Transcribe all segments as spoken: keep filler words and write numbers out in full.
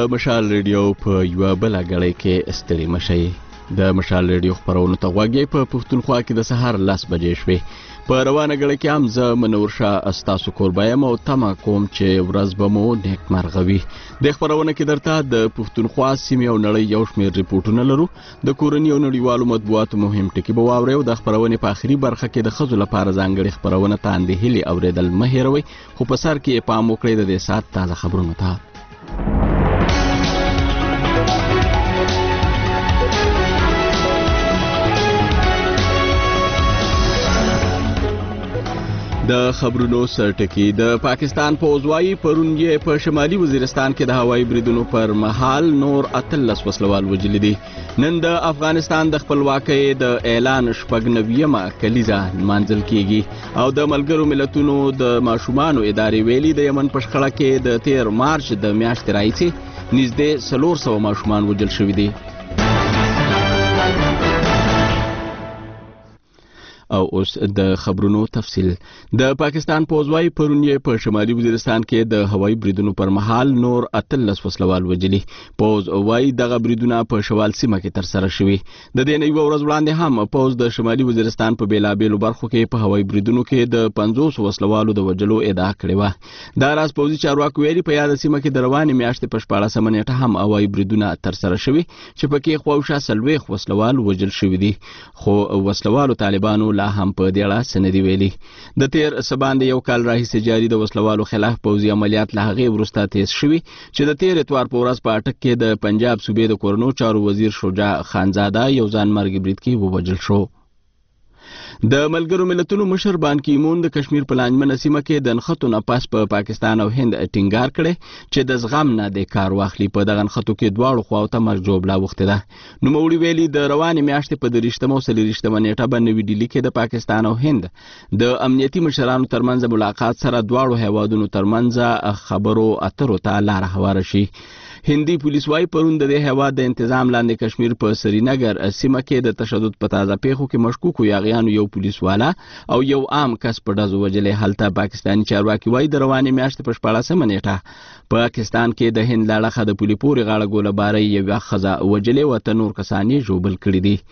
د مشال ریډیو په یوه بله ګړۍ کې ستړي مشئ. د مشال ریډیو خپرونو ته غوږ یې په پښتونخوا کې د سهار لس بجې شوې. په روانه ګړۍ کې هم زه منور شاه ستاسو کوربه یم او تمه کوم چې ورځ به مو نیکمرغه وي. د خپرونه کې درته د پښتونخوا سیمې او نړۍ یو شمېر ریپورټونه لرو. د کورني او نړیوالو مطبوعاتو مهم ټکي به واورئ او د خپرونې په آخري برخه کې د ښځو لپاره ځانګړې خپرونه تاندې هیلې اورېدل مه هېروئ، خو په سر کې پام وکړئ د دې ساعت تازه خبرونو ته. د خبرونو سرټکی. د پاکستان پوځ وايي پرون یې په شمالي وزیرستان کې د هوایي بریدونو پر مهال نور اتلس وسلوال وژلي دي. نن د افغانستان د خپلواکۍ د اعلان شپږ نویمه کلیزه نمانځل کیږي او د ملګرو ملتونو د ماشومانو ادارې ویلي د یمن په شخړه کې د تیر مارچ د میاشتې راهیسې نږدې څلور سوه ماشومان وژل شوي دي. او اوس د خبرونو تفصیل. د پاکستان پوځ وايي پرون یې په شمالي وزیرستان کې د هوایي بریدونو پر مهال نور اتلس وسلوال وژلي. پوځ وايي دغه بریدونه په شوال سیمه کې ترسره شوي. د دې نه یوه ورځ وړاندې هم پوځ د شمالي وزیرستان په بېلابېلو برخو کې په هوایي بریدونو کې د پنځوس وسلوالو د وژلو ادعا کړې وه. دا راز پوځي چارواکو ویلي په یاده سیمه کې د روانې میاشتې په شپاړسمه نیټه هم هوایي بریدونه ترسره شوي چې پکې خواوشا څلوېښت وسلوال وژل شوي دي، خو وسلوالو طالبانو لا هم په دې اړه څه نه دي ویلي. د تیر څه باندې یو کال راهیسې جاري د وسلوالو خلاف پوځي عملیات له هغې وروسته تیز شوي چې د تیر اتوار په ورځ په اټک کې د پنجاب صوبې د کورنو چارو وزیر شجاع خانزاده یو ځان مرګ برید کې ووژل شو. د ملګرو ملتونو مشر بان کی مون د کشمیر په لانجمنه سیمه کې د نښتو نه پس په پاکستان او هند ټینګار کړی چې د زغم نه د کار واخلي. په دغه نښتو کې دواړو خواو ته مرګ ژوبله اوښتې ده. نوموړي ویلي د روانې میاشتې په دېرشتمه او څلېرویشتمه نیټه به نوي ډیلي کې د پاکستان او هند د امنیتي مشرانو ترمنځ ملاقات سره دواړو هیوادونو ترمنځ خبرو اترو ته لاره هواره شي. هندي پولیس وايي پرون د دې هیواد د انتظام لاندې کشمیر په سرینګر سیمه کې د تشدد په تازه پیښو کې مشکوکو یاغیانو یو پولیس والا او یو عام کس په ډزو وژلی. هلته پاکستاني چارواکي وايي د روانې میاشتې په شپاړسمه نیټه پاکستان کې د هند له اړخه د پولې پورې غاړه ګوله بارۍ یوه ښځه وژلې و، اته نور کسان یې ژوبل کړي دي.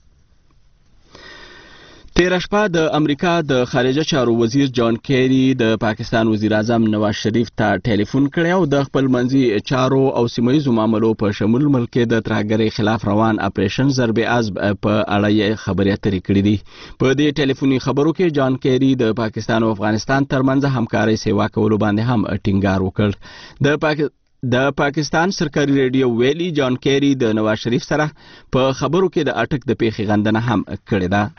تیره شپه د امریکا د خارجه چارو وزیر جان کیری د پاکستان وزیر اعظم نواز شریف ته ټلیفون کړی او د خپل منځي چارو او سیمه ییزو معاملو په شمول ملک کې د ترهګرۍ خلاف روان اپریشن ضرب عزب په اړه یې خبرې اترې کړي دي. په دې ټلیفوني خبرو کې جان کیری د پاکستان او افغانستان ترمنځ همکارۍ سیوا کولو باندې هم ټینګار وکړ. د پاک د پاکستان سرکاري ریډیو ویلي جان کیری د نواز شریف سره په خبرو کې د اټک د پیښې غندنه هم کړې ده.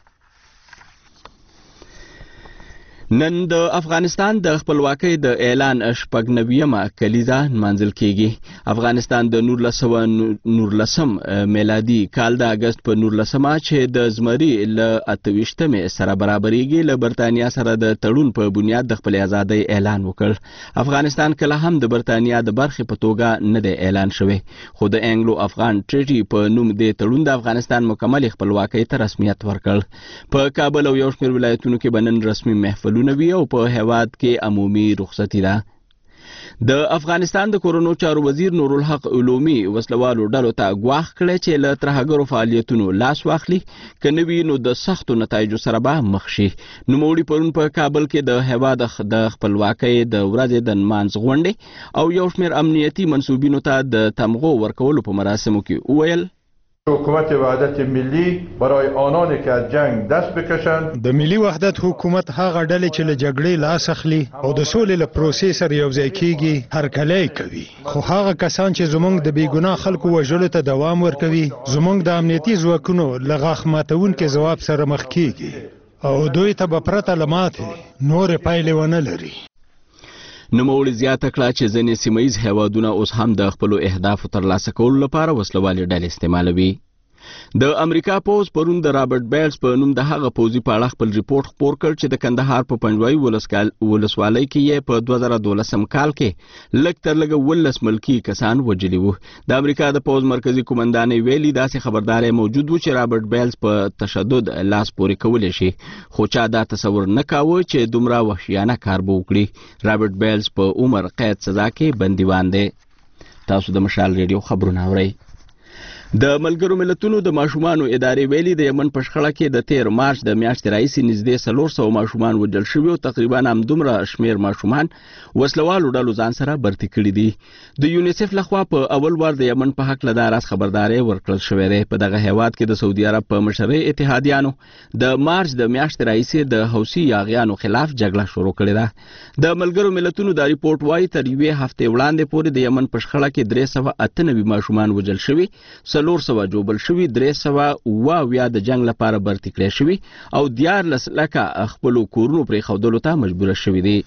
نن د افغانستان د خپلواکۍ د اعلان شپږ نویمه کلیزه نمانځل کیږي. افغانستان د نولس سوه نولسم میلادي کال د اګست په نولسمه چې د زمري له اته ویشتمې سره برابریږي له برطانیا سره د تړون په بنیاد د خپلې ازادۍ اعلان وکړ. افغانستان کله هم د برطانیا د برخې په توګه نه دی اعلان شوی، خو د انګلو افغان ټریټي په نوم د تړون د افغانستان مکمل خپلواکۍ ته رسمیت ورکړ. په کابل او یو شمېر ولایتونو کې به نن رسمي محفلونه وي او په هیواد کې عمومي رخصتي ده. د افغانستان د کورونو چارو وزیر نورالحق علومي وسلوالو ډلو ته ګواښ کړی چې له ترهګرو فعالیتونو لاس واخلي، که نه وي نو د سختو نتایجو سره به مخ شي. نوموړي پرون په کابل کې د هیواد د خپلواکۍ د ورځې د نمانځ غونډې او یو شمېر امنیتي منصوبینو ته د تمغو ورکولو په مراسمو کې وویل حکومت وحدت ملی برای آنانی که از جنگ دست بکشند. د ملي وحدت حکومت هغه ډلې چې له جګړې لاس اخلي او د سولې له پروسې سره یوځای کیږي هرکلی کوي، خو هغه کسان چې زموږ د بېګناه خلکو وژلو ته دوام ورکوي زموږ د امنیتي ځواکونو له غاښ ماتونکي ځواب سره مخ کیږي او دوی ته به پرته له ماتې نورې پایلې ونه لري. نوموړي زیاته کړه چې ځینې سیمه ییز هیوادونه اوس هم د خپلو اهدافو ترلاسه کولو لپاره وسلوالې ډلې استعمالوي. د امریکا پوځ پرون د رابرټ بیلز په نوم د هغه پوځي په اړه خپل ریپورت خپور کړ چې د کندهار په پنجوایي ولسوالۍ کې یې په دوه زره دولسم کال کې لږ تر لږه ولس ملکي کسان وژلي وو. د امریکا د پوځ مرکزي قومندانۍ ویلي داسې خبرداری موجود و چې رابرټ بیلز په تشدد لاس پورې کولی شي، خو چا دا تصور نه کاوه چې دومره وحشیانه کار به وکړي. رابرټ بیلز په عمر قید سزا کې بندیوان دی. تاسو د مشال ریډیو خبرونه اورئ. د ملګرو ملتونو د ماشومانو ادارې ویلي د یمن په شخړه کې د تیر مارچ د میاشتې راهیسې نږدې څلور سوه ماشومان وژل شوي او تقریبا همدومره شمېر ماشومان وسلوالو ډلو ځان سره برتي کړي دي. د یونیسف لخوا په اول وار د یمن په هکله دا راز خبرداری ورکړل شوی دی. په دغه هیواد کې د سعودي عرب په مشرۍ اتحادیانو د مارچ د میاشتې راهیسې د حوثي یاغیانو خلاف جګړه شروع کړې ده. د ملګرو ملتونو دا ریپورټ وایي تر یوې هفتې وړاندې پورې د یمن په شخړه کې درې سوه اته نوي ماشومان وژل شوي، څلور سوه جوبل شوي، درې سوه اوه اویا د جنګ لپاره برتي کړی شوي او دیارلس لکه خپلو کورونو پرېښودلو ته مجبوره شوي دي.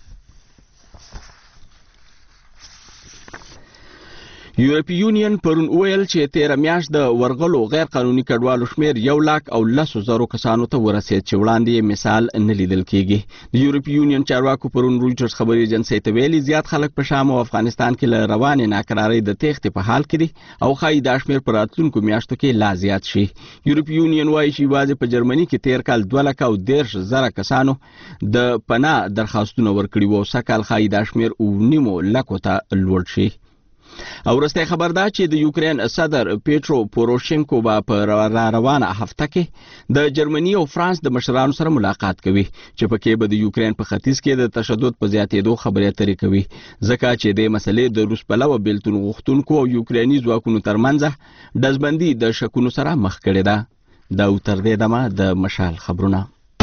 یورپی یونین پرون ویل چې تیره میاشت د ورغلو غیر قانوني کډوالو شمېر یو لاک او لسو زرو کسانو ته ورسېد چې وړاندې یې مثال نه لیدل کېږي. د یورپی یونین چارواکو پرون رویټرز خبري ایجنسۍ ته ویلي زیات خلک په شام او افغانستان کې له روانې ناکرارۍ د تېښتې په حال کې دي او ښایي دا شمېر په راتلونکو میاشتو کې لا زیات شي. یورپی یونین وایي چې یوازې په جرمني کې تیر کال دوه لکه او دېرش زره کسانو د پناه درخواستونه ورکړي وو او سږ کال ښایي دا شمېر اوه نیمو لکو ته لوړ شي. او وروستی خبر دا چې د یوکرین صدر پیټرو پوروشینکو به په را روانه هفته کې د جرمني او فرانس د مشرانو سره ملاقات کوي چې پکې به د یوکرین په ختیځ کې د تشدد په زیاتېدو خبرې اترې کوي، ځکه چې د مسلې د روس پلوه بېلتون غوښتونکو او یوکریني ځواکونو ترمنځ ډزبندي د شکونو سره مخ کړې ده. دا تر دې دمه د مشال خبرونه.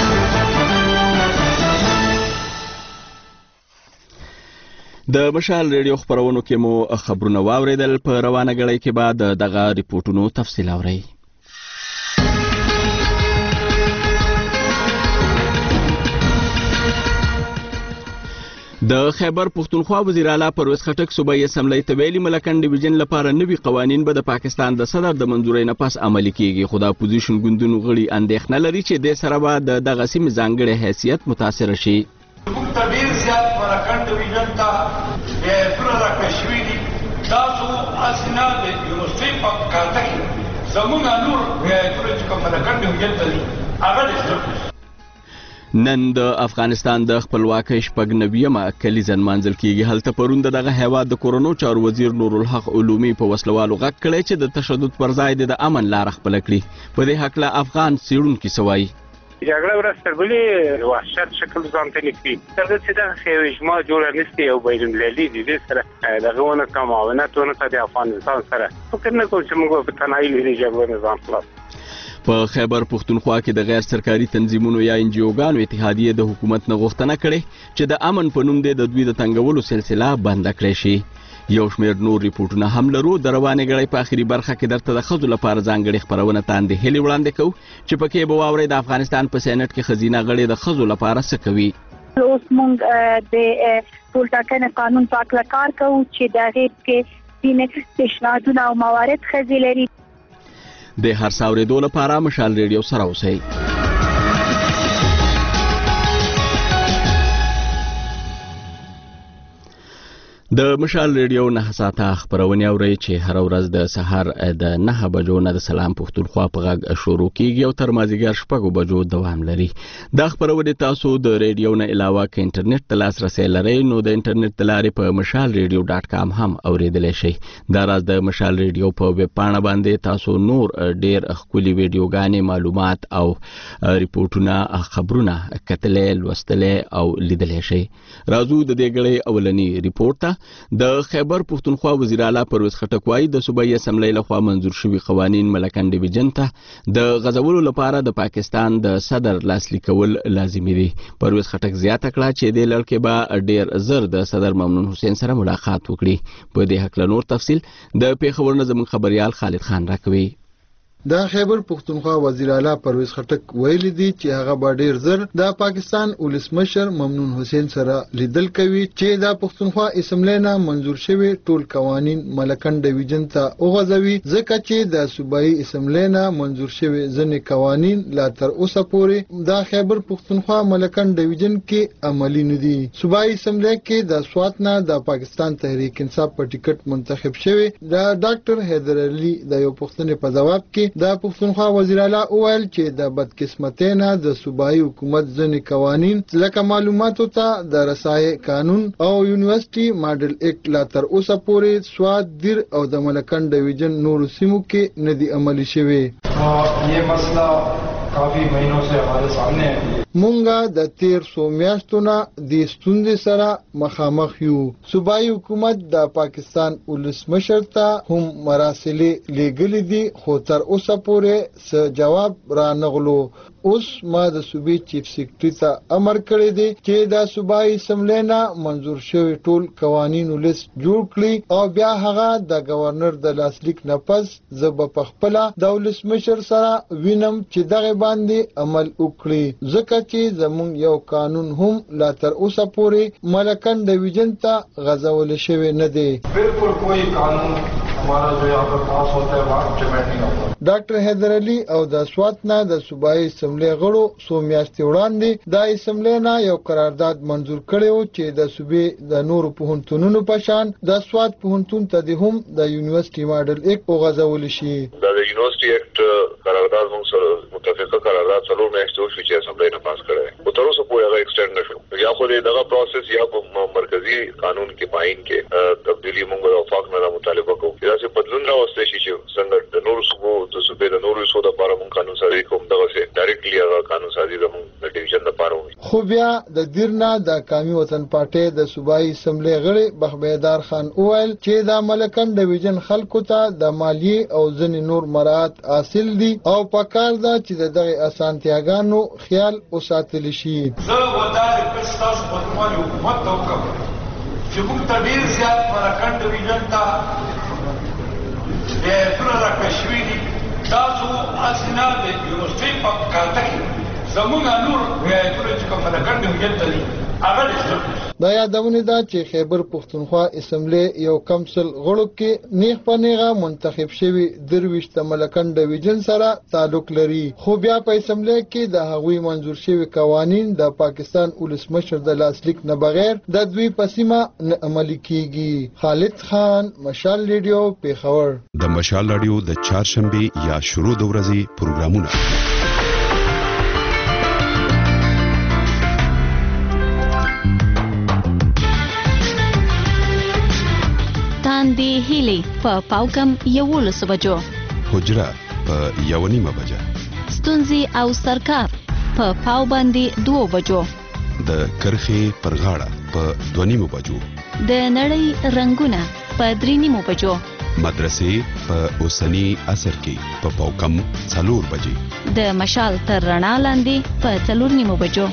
د مشال ریډیو خبرونو کې مو خبرونه واوریدل. په روانه غړۍ کې بعد دغه ریپورتونو تفصیل اورئ. د خیبر پښتونخوا وزیر اعلی پرویز خټک صوبایي اسمبلی ته ویلي ملکن ډیویژن لپاره نوي قوانین به د پاکستان د صدر د منظورۍ نه پس عملي کیږي، خو د اپوزیشن ګوندونو غړي اندېښنه لري چې د سره به د دغه سیمې ځانګړی حیثیت متاثر شي. موږ ته ډېر زیات ملکن ډیویژن ته بیعتونه راکړل شوي دي. تاسو اسنه د یونیورسټۍ په کاته کې زموږ نور بیعتونه چې کوم ملکن ډیویژن ته دي هغه ډېر. نن د افغانستان د خپلواکۍ شپږ نویمه کلیزه نمانځل کیږي. هلته پرون د دغه هیواد د کورونو چارو وزیر نورالحق علومي په وسلوالو غږ کړی چې د تشدد پر ځای د امن لاره خپله کړي. په دې هکله افغان څېړونکي څه وایي؟ جګړه ورسته ګولې وحشت شکل ځان ته لیکي. دغه چې دغه یو اجماع جوړه نشته او بین المللي دي دې سره دغه ونه کوم معاونت ونه کوي د افغانستان سره. فکر نه کوم چې موږ په تنهایی لري جګړه نظام خلاص. په خیبر پښتونخوا کې د غیر سرکاري تنظیمونو یا انجیوګانو اتحادیې د حکومت نه غوښتنه کړې چې د امن په نوم د دوی د تنګولو سلسله بنده کړې شي. یو شمېر نور ریپورټونه هم لرو. د روانې غړۍ په اخري برخه کې درته د ښځو لپاره ځانګړې خپرونه ته اندېښنې وړاندې کوو چې پکې به واورئ د افغانستان په سینټ کې ښځینه غړي د ښځو لپاره څه کوي. اوس موږ د ټولټاکنې قانون په هکله کار کوو چې د هغې کې ځینې پیشنهادونه او موارد ښځې لري. د هر څه اورېدو لپاره مشال ریډیو سره اوسئ. د مشال ریډیو نه ساته خبرونه اورئ چې هر ورځ د سهار د نه بجو نه د سلام پښتونخوا په غږ شروع کیږي او تر مازیګر شپږو بجو دوام لري. دا خبرونه تاسو د ریډیو نه علاوه ک انټرنیټ ته لاسرسي لرئ نو د انټرنیټ د لارې په مشال ریډیو ډاټ کام هم اوریدلی شئ. دا راز د مشال ریډیو په ویب پاڼه باندې تاسو نور ډیر ښکلي ویډیوګانې، معلومات او ریپورټونه، خبرونه کتلې، لوستلې او لیدلی شئ. راځو د دې غړۍ اولنی ریپورت ته. د خیبر پښتونخوا وزیر اعلی پرویز خټک وایي د صوبایي اسمبلی لخوا منظور شوي قوانین ملکن ډیویژن ته د غځولو لپاره د پاکستان د صدر لاسلیک کول لازمي دي. پرویز خټک زیاته کړه چې دې لړ کې به ډېر زر د صدر ممنون حسین سره ملاقات وکړي. په دې هکله نور تفصیل د پیښور نه زموږ خبريال خالد خان راکوي. د خیبر پښتونخوا وزیر اعلی پرویز خټک ویلي دي چې هغه به ډیر زر د پاکستان ولسمشر ممنون حسین سره لیدل کوي چې د پښتونخوا اسمبلی نه منظور شوي ټول قوانین ملکن ډیویژن ته وغځوي، ځکه چې د صوبایي اسمبلی نه منظور شوي ځینې قوانین لا تر اوسه پورې د خیبر پښتونخوا ملکن ډیویژن کې عملي نه دي. صوبایي اسمبلی کې د سوات نه د پاکستان تحریک انصاف په ټیکټ منتخب شوي د ډاکټر حیدر علي د یو پوښتنې په ځواب کې د پښتونخوا وزیر اعلی وویل چې د بدقسمتۍ نه د صوبایي حکومت ځینې قوانین لکه معلوماتو ته د رسایي قانون او یونیورسيټي ماډل اکټ لا تر اوسه پورې سواد دیر او د ملکن ډیویژن نورو سیمو کې نه دي عملي شوي. یہ مسئلہ کافی مہینوں سے ہمارے سامنے ہے. مونږه د تیر څو میاشتو نه د ستونزې سره مخامخ یو. صوبایي حکومت د پاکستان ولسمشر ته هم مراسلې لیږلې دي خو تر اوسه پورې څه جواب را نغلو. اوس ما د صوبې چیف سیکرټري ته امر کړی دی چې د صوبایي اسمبلۍ نه منظور شوي ټول قوانینو لیست جوړ کړي او بیا هغه د گورنر د لاسلیک نه پس زه به پخپله د ولسمشر سره وینم چې دغه باندې عمل وکړي ځکه چې زموږ یو قانون هم لا تر اوسه پورې ملکن ډیویژن ته غځول شوی نه دی. بالکل کوئی قانون ہمارا جو یہاں پر پاس ہوتا ہے وہاں امپلیمنٹ نہیں ہوتا. ډاکټر حیدر علي او د سوات نه د صوبایي اسمبلۍ غړو څو میاشتې وړاندې د اسمبلۍ نه یو قرارداد منظور کړی و چې د صوبې د نورو پوهنتونونو په شان د سوات پوهنتون ته د هم د یونیورسيټي ماډل اکټ وغځول شي. د یونیورسيټي اکټ قرارداد موږ سره متفقه قرارداد څلور میاشتې وشوې چې اسمبلۍ نه پاس کړی او تر اوسه پورې هغه ایکسټینډ نه شو. یا خو دغه پروسس یا په مرکزی قانون کې پاین کې تبدیلی موږ د وفاق نه مطالبه کوو. دا چې بدلون راوستي شي چې څنګه د نورو صوبو د صوبې د نورو صوبو لپاره موږ قانون سازي کوم دغه سي ډایرکټلی هغه قانون سازي د موږ د ډیویژن لپاره وي. خو بیا د دیرنا د قومي وطن پارټي د صوبایي اسمبلۍ غړي بخبیدار خان وویل چې د ملکن ډیویژن خلکو ته د مالیې او ځینې نور مراعات حاصل دي او پکار ده چې دغه اسانتیاګانو خیال وساتل شي. زه ودار پستاس په کومه حکومت ته وکم چې موږ ته ډیر زیات ملکن ډیویژن ته د پوره راکشوي دي. تاسو اسنه د یونیورسيټي په کاته کې زموږ نور ولایتونه چې کوم ملکن ډیویژن ته دي هغه دي. دا یادونه ده چې خیبر پښتونخوا اسمبلی یو کمسل غړو کې نیغ په نیغه منتخب شوی درویشت ملکن ډیویژن سره تعلق لري خو بیا په اسمبلی کې د هغوی منظور شوی قوانین د پاکستان ولسمشر د لاسلیک نه بغیر د دوی په سیمه نه عملي کیږي. خالد خان، مشال ریډیو، پیښور. د مشال رادیو د چهارشنبه یا شروع د ورځې پروګرامونه. تاندې هیلې په پاوکم یولس بجو، حجره په یو نیمه بجه، ستونزې او سرکار په پاو باندې دوه بجو، د کرخې پر غاړه په دوه نیمه بجو، د نړۍ رنگونه په درې نیمه بجو، مدرسې په اوسنی عصر کې په پاوکم څلور بجې، د مشال تر رڼا لاندې په څلور نیمه بجو.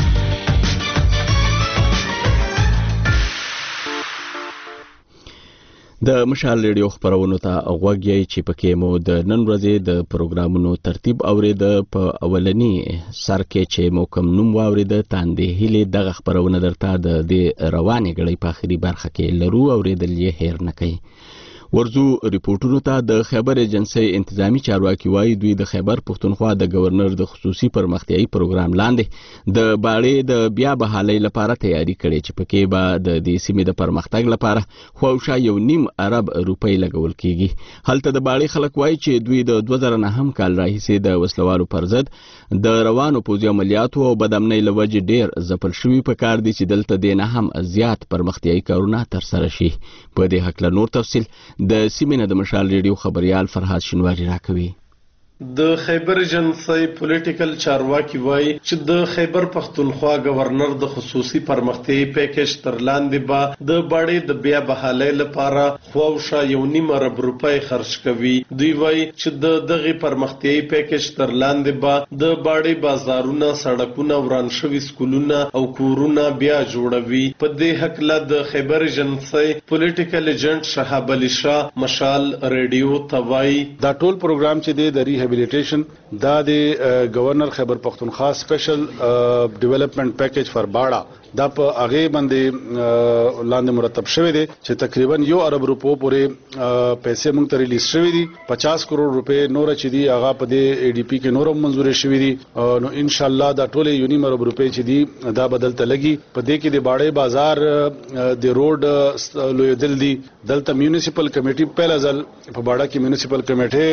د مشال ریډیو خبرونو ته غوږ یې چې پکې مو د نن ورځې د پروګرامونو ترتیب اورېده. په اولنی سر کې چې مو کوم نوم واورېده تاندې هیلې دغه خبرونه درته د دې روانې غړۍ په اخري برخه کې لرو اورېدل یې هیر نه کوي. ورزو ریپورټونو ته د خیبر ایجنسی انتظامی چارواکي وایي دوی د خیبر پښتونخوا د گورنر د خصوصي پرمختیایي پروګرام لاندې د باړې د بیا بحالۍ لپاره تیاری کړي چې پکې به د دې سیمې د پرمختګ لپاره خواوشا یو نیم ارب روپۍ لګول کیږي. هلته د باړې خلک وایي چې دوی د دوه زره نهم کال راهیسې د وسلوالو پر ضد د روانو پوځي عملیاتو او بدامنۍ له وجې ډیر ځپل شوي په کار دي چې دلته دې نه هم زیات پرمختیایي کارونه ترسره شي. په دې هکله نور تفصیل د سیمې نه د مشال ریډیو خبريال فرهاد شینواری راکوي. د خیبر ایجنسی پولیټیکل چارواکي وایي چې د خیبر پښتونخوا گورنر د خصوصي پرمختیایي پیکیج تر لاندې به د باړې د بیا بحالۍ لپاره خواوشا یو نیم ارب روپۍ خرج کوي. دوی وایي چې د دغه پرمختیایي پیکیج تر لاندې به د باړې بازارونه، سړکونه، وران شوي سکولونه او کورونه بیا جوړوي. په دې هکله د خیبر ایجنسی پولیټیکل ایجنټ شهاب علي شاه مشال ریډیو ته وایي دا ټول پروګرام چې دی د ریهابیلیټیشن دا د گورنر خیبر پختونخوا سپیشل ډیولپمنٹ پیکیج فار باړه دا په هغه باندې لاندې مرتب شوی دی چې تقریبا یو ارب روپو پورې پیسې موږ ته ریلیز شوی دي پچاس کروڑ روپے نور چې دی هغه په دې ای ډي پی کې نور منزور شوی دي نو ان شاء الله دا ټول یونیم ارب روپے چې دی دا بدلته لګي په دې کې د باړې بازار د روډ لوی دل دی دلته میونسپل کمیټي په لازل په باړه کې میونسپل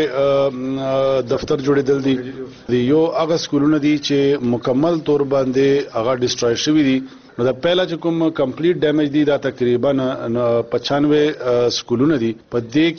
کمیټي دفتر جوړېدل دي د یو هغه سکولونه دي چې مکمل تور باندې هغه ډیسټروي شوی دي نو دا پهلا چې کوم کمپلیټ ډیمیج دي دا تقریبا پچانوے سکولونه دي په دې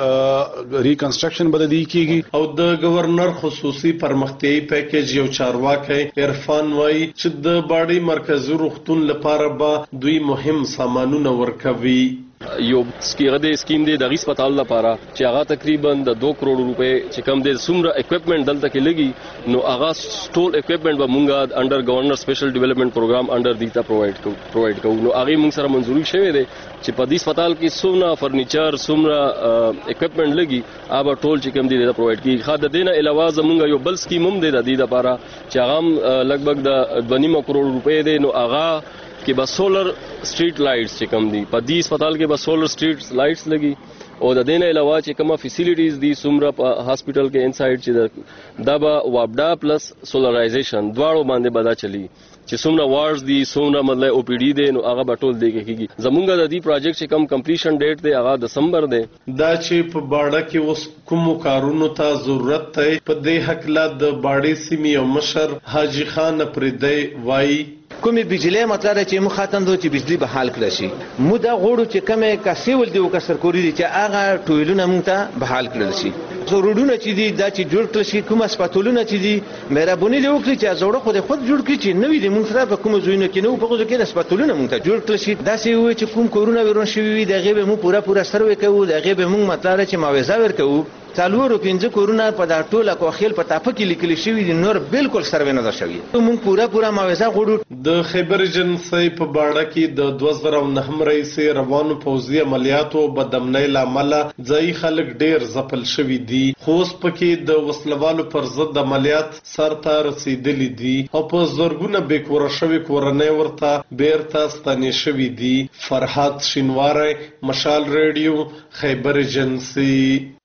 کې ریکنسټرکشن بدلی کیږي او د گورنر خصوصي پرمختیايي پیکیج یو چارواکي عرفان وای چې د باړې مرکزي روغتون لپاره به دوی مهم سامانونه ورکوي یو سکیغه د سکیم دی د هسپتال لپاره چې هغه تقریبا د دوه کروڑ روپے چې کم د سمره اکوپمنٹ دلته کې لګي نو هغه ټول اکوپمنٹ به مونږه انډر گورنر سپیشل ډیولپمنٹ پروګرام انډر دیتا پرووایډ کو پرووایډ کو نو هغه مونږ سره منزوري شوی دی چې په دې هسپتال کې سمره فرنیچر سمره اکوپمنٹ لګي هغه ټول چې کم دی د پرووایډ کی خاطر دینه علاوه زمونږ یو بل سکیم هم دی د دې لپاره چې هغه لګبګ د دوه نیم کروڑ روپے دی نو هغه کې به سولر سټریټ لایټس چې کم دي په دې هسپتال کې به سولر سټریټ لایټس لګي او د دینه علاوه چې کومه فیسیلیټیز دي سمره په هاسپټل کې انسایډ چې دا به وابډا پلس سولرایزیشن دواړو باندې بدا چلی چې سمره وارډز دي سمره مطلب او پی ډی دي نو هغه به ټول دی کېږي زمونږ د دې پروجیکټ چې کم کمپلیشن ډیټ دی هغه دسمبر دی دا چې په باړه کې اوس کوم کارونو ته ضرورت دی په دې حق لا د باړې سیمې او مشر حاجی خان پردی وای کومې بجلی مطلب چې مو خاطندو چې بجلی به حال کړی شي مو دا غوړو چې کومه کاسیول دی او کسر کوری دي چې هغه ټویلونه مونږ ته به حال کړل شي ضرورونه چې دي دا چې جوړ کړل شي کوم هسپتالونه چې دي مهرباني دی وکړي چې زوړه خو خود جوړ کړي چې نوې دي مونږ سره په کوم ځایونو کې نو په کوم ځای کې هسپتالونه مونږ ته جوړ کړل شي دا چې وي چې کوم کورونا وایروس شوی وي دغه به مو پورا پورا سروې کوو دغه به مونږ مطلب چې معاوضه ورکوو څلور پنځه کورونا په دا ټوله کوخیل په تاپه کې لیکل شوی دي نور بالکل سروې نه ده شوی مونږ پورا پورا معاوضه غوړو د خیبر ایجنسی په باړه کې د دوه زره نهم رئیس روانو پوځي عملیاتو بدامنۍ لامل ځای خلک ډیر ځپل شوی دي خو اوس پکې د وسلوالو پر ضد عملیات سرته رسیدلی دي او په زورګونه بې کوره شوی کورنۍ ورته بیرته ستنې شوی دي فرحات شینواری مشال ریډیو خیبر ایجنسی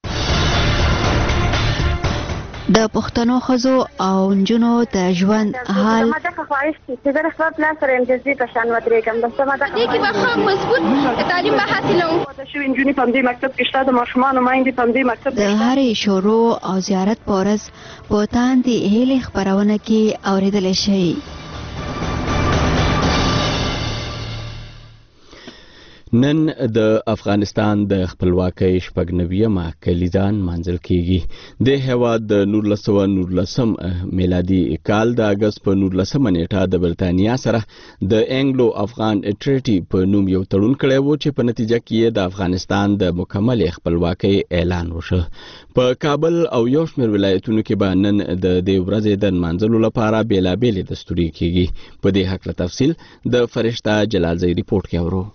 د پښتنو ښځو او نجونو د ژوند حال ما دا خواهش چې د خپل پلان سره امجازي په شان ودرېږم د سم دا کې به خام مضبوط تعلیم به حاصلوم د شو انجونی په دې مکتب کې شته د ماشومان مایندې په دې مکتب د هرې شروع او زیارت پورز په تاندې هلي خبرونه کې اوریدل شي نن د افغانستان د خپلواکۍ شپږنویمه کلیزان منځل کیږي د هیواد د نولس سوه نولسم میلادي کال د اگست په نولسمه نیټه د برتانیا سره د انګلو افغان ټریټي په نوم یو تړون کړی و چې په نتیجه کې د افغانستان د مکمل خپلواکۍ اعلان وشو په کابل او یو شمېر ولایتونو کې به نن د دې ورځې د نمانځلو لپاره بیلابېلې دستوري کیږي په دې هکله تفصیل د فرشته جلالزی ریپورت کې اورو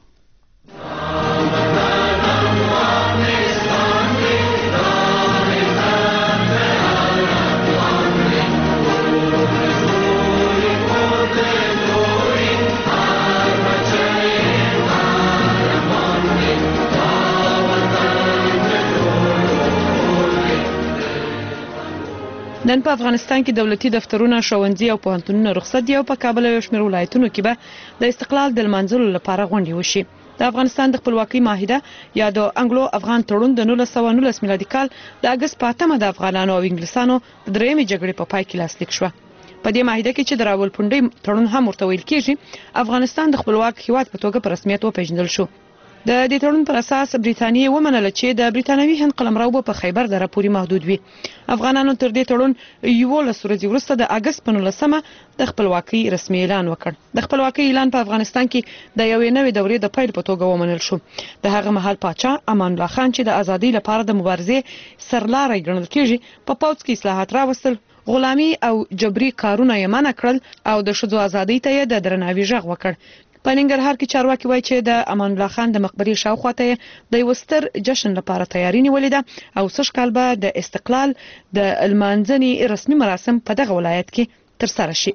نن په افغانستان کې دولتي دفترونه ښوونځي او پوهنتونونه رخصت دي او په کابل او شمېر ولایتونو کې به د استقلال د لمانځلو لپاره غونډې وشي د افغانستان د خپلواکۍ معاهده یا د انګلو افغان تړون د نولس سوه نولس میلادي کال د اګست په اتمه د افغانانو او انګلیسانو د درېیمې جګړې په پای کې لاسلیک شوه په دې معاهده کې چې د راولپنډۍ تړون هم ورته ویل کېږي افغانستان د خپلواک هیواد په توګه په رسمیت وپېژندل شو د دې تړون پر اساس بریتانیې ومنله چې د بریتانوي هند قلمرو به په خیبر دره پورې محدود وي افغانانو تر دې تړون یولس ورځې وروسته د اګست په نولسمه د خپلواکۍ رسمي اعلان وکړ د خپلواکۍ اعلان په افغانستان کې د یوې نوې دورې د پیل په توګه ومنل شو د هغه مهال پاچا امان الله خان چې د ازادۍ لپاره د مبارزې سرلاری ګڼل کېږي په پوځ کې اصلاحات راوستل غلامي او جبري کارونه یې منع کړل او د ښځو ازادۍ ته یې د درناوي غږ وکړ په ننګرهار کې چارواکي وایي چې د امان الله خان د مقبرې شاوخوا ته د یو ستر جشن لپاره تیاری نیولې ده او سږ کال به د استقلال د لمانځنې رسمي مراسم په دغه ولایت کې ترسره شي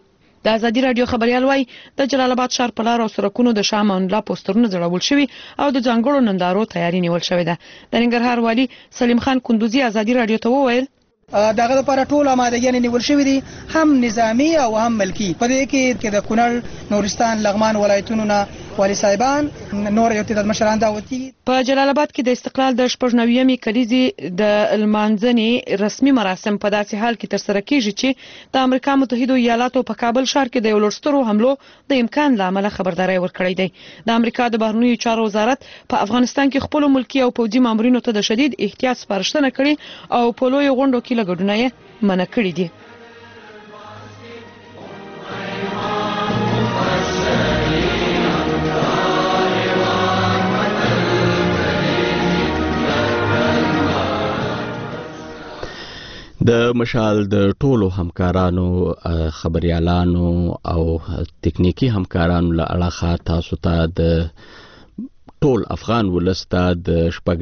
د ازادي رادیو خبريال وای د جلال آباد ښار په لار او سړکونو د شام الله پوسټرونه ځړول شوي او د ځانګړو نندارو تیاری نیول شوې ده. د ننګرهار والی سلیم خان کندوزی ازادي رادیو ته وویل دغه لپاره ټول آمادګي نیول شوې دي، هم نظامی او هم ملکی. په دې کې د کونړ، نورستان، لغمان ولایتونو نه والی صاحبان، نور یو تعداد مشران دعوتي. په جلال آباد کې د استقلال د شپږ نوېمې کلیزې د المانځنې رسمي مراسم په داسې حال کې ترسره کیږي چې د امریکا متحده ایالاتو په کابل ښار کې د یو لوړسترو حملو د امکان لامل خبرداري ورکړې ده. د امریکا د بهرنیو چارو وزارت په افغانستان کې خپل ملکی او پوځي مامورینو ته د شدید احتیاط سپارښتنه کړې او په لوی غونډو کې لګډونه یې منع کړی دي. د مشال د ټولو همکارانو خبريالانو او تکنیکی همکارانو له اړخه تاسو ته د ټول افغان ولسته د شپږ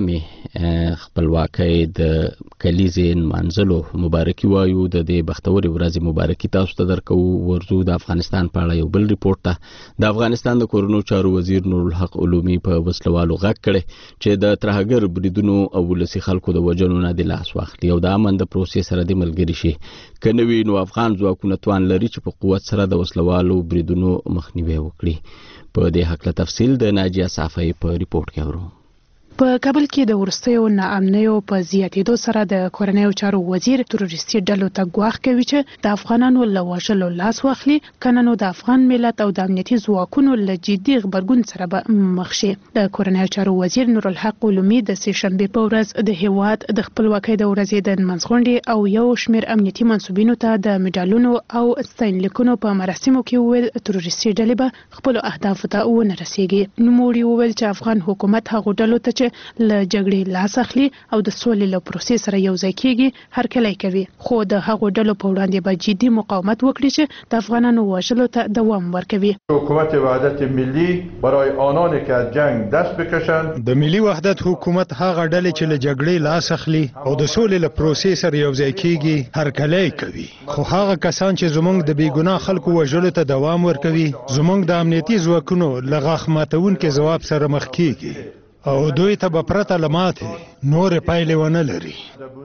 نوېمې خپلواکۍ د کلیزې منځلو مبارکي وایو. د دې بختوري ورځې مبارکي تاسو ته درکو. ورزو د افغانستان په اړه یو بل ریپورت ته د افغانستان د کورونو چارو وزیر نور الحق علومي په وسلوالو غږ کړي چې د ترهګر بریدونو او ولسي خلکو د وجنو نه د لاس واخلي او د امن د پروسې سره د ملګری شي. کنوي نو افغان ځواکونه توان لري چې په قوت سره د وسلوالو بریدونو مخنیوي وکړي. په دې حق له تفصیل د ناجیه صافی په ریپورت کې اورو. په کابل کې د ورستیو ناامنیو په زیاتېدو سره د کورنیو چارو وزیر تروریستي ډلو ته ګواښ کوي چې د افغانانو له وژلو لاس واخلي، کنه نو د افغان ملت او د امنیتي ځواکونو له جدي غبرګون سره به مخ شي. د کورنیو چارو وزیر نور الحق علومي د سې شنبې په ورځ د هیواد د خپلواکۍ د ورځې د نمانځغونډې او یو شمېر امنیتي منسوبینو ته د میډالونو او ستاینلیکونو په مراسمو کې وویل تروریستي ډلې به خپل اهدافو ته ونه رسیږي. نوموړي وویل چې افغان حکومت هغو ډلو ته له جګړې لاس اخلي او د سولې له پروسې سره یو ځای کېږي هرکلی کوي، خو د هغو ډلو په وړاندې به جدي مقاومت وکړي چې د افغانانو وژلو ته دوام ورکوي. حکومت وحدت ملی برای آنانی که از جنگ دست بکشند. د ملي وحدت حکومت هغه ډلې چې له جګړې لاس اخلي او د سولې له پروسې سره یو ځای کېږي هرکلی کوي، خو هغه کسان چې زموږ د بېګناه خلکو وژلو ته دوام ورکوي زموږ د امنیتي ځواکونو له غاښ ماتونکي ځواب سره مخ کېږي او دوی ته به پرته له ماتې نورې پایلې ونه لري.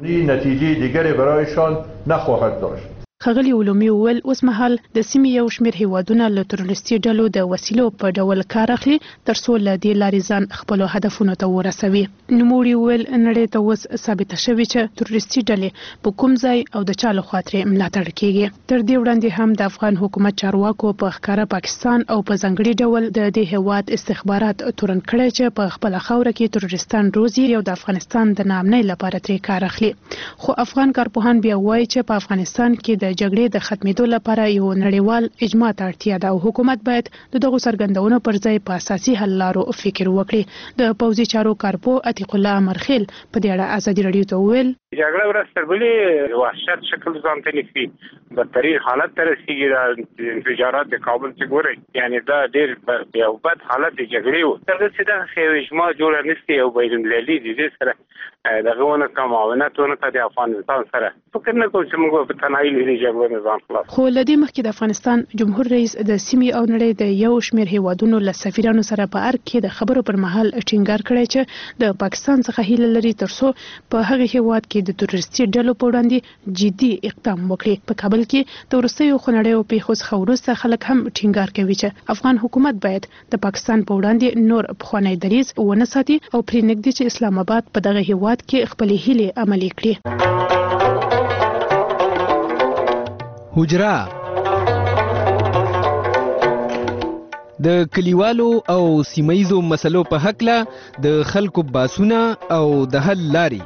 نتیجه دیگری برایشان نخواهد داشت. ښاغلي علومي وویل اوس مهال د سیمې یو شمېر هیوادونه له تروریستي ډلو د وسیلو په ډول کار اخلي ترڅو له دې لارې ځان خپلو هدفونو ته ورسوي. نوموړي وویل نړۍ ته اوس ثابته شوې چې تروریستي ډلې په کوم ځای او د چا لخوا ترې ملاتړ کیږي. تر دې وړاندې هم د افغان حکومت چارواکو په ښکاره پاکستان او په ځانګړي ډول د دې هیواد استخبارات تورن کړی چې په خپله خاوره کې تروریستان روزي او د افغانستان د ناامنۍ لپاره ترې کار اخلي. خو افغان کارپوهان بیا وایي چې په افغانستان کې د د جګړې د ختمېدو لپاره یو نړیوال اجماع ته اړتیا ده او حکومت باید د دغو څرګندونو پر ځای په اساسي حل لارو فکر وکړي. د پوځي چارو کارپو عتیق الله مرخیل په دې اړه ازادي رادیو ته وویل جګړه ورسره بلې وحشت شکل ځان ته نږدي بدترین حالت ته رسیږي. د انفجارات د کابل چې ګورئ یعنی دا ډېر یو بد حالت د جګړې و. تر دې چې دا یو اجماع جوړه نشي او بین المللي د دې سره دغه ونه کوم معاونت ونه کړي افغانستان سره فکر نه کوم چې موږ په تنهایی لري جګړه نه ځان خلاص. خو لدې مخکې د افغانستان جمهور رئیس د سیمې او نړۍ د یو شمېر هیوادونو له سفیرانو سره په ارګ کې د خبرو پر مهال ټینګار کړی چې د پاکستان څخه هیله لري ترڅو په هغه هیواد کې د تروریستي ډلو په وړاندې جدي اقدام وکړي. په کابل کې د وروستیو خونړیو پیښو څخه وروسته خلک هم ټینګار کوي چې افغان حکومت باید د پاکستان په وړاندې نور پخوانی دریځ ونه ساتي او پرې نږدې چې اسلام آباد په دغه هیواد کې خپلې هیلې عملي کړي. حجره د کلیوالو او سیمایزو مسلو په هکله د خلکو باسونه او د حل لاري.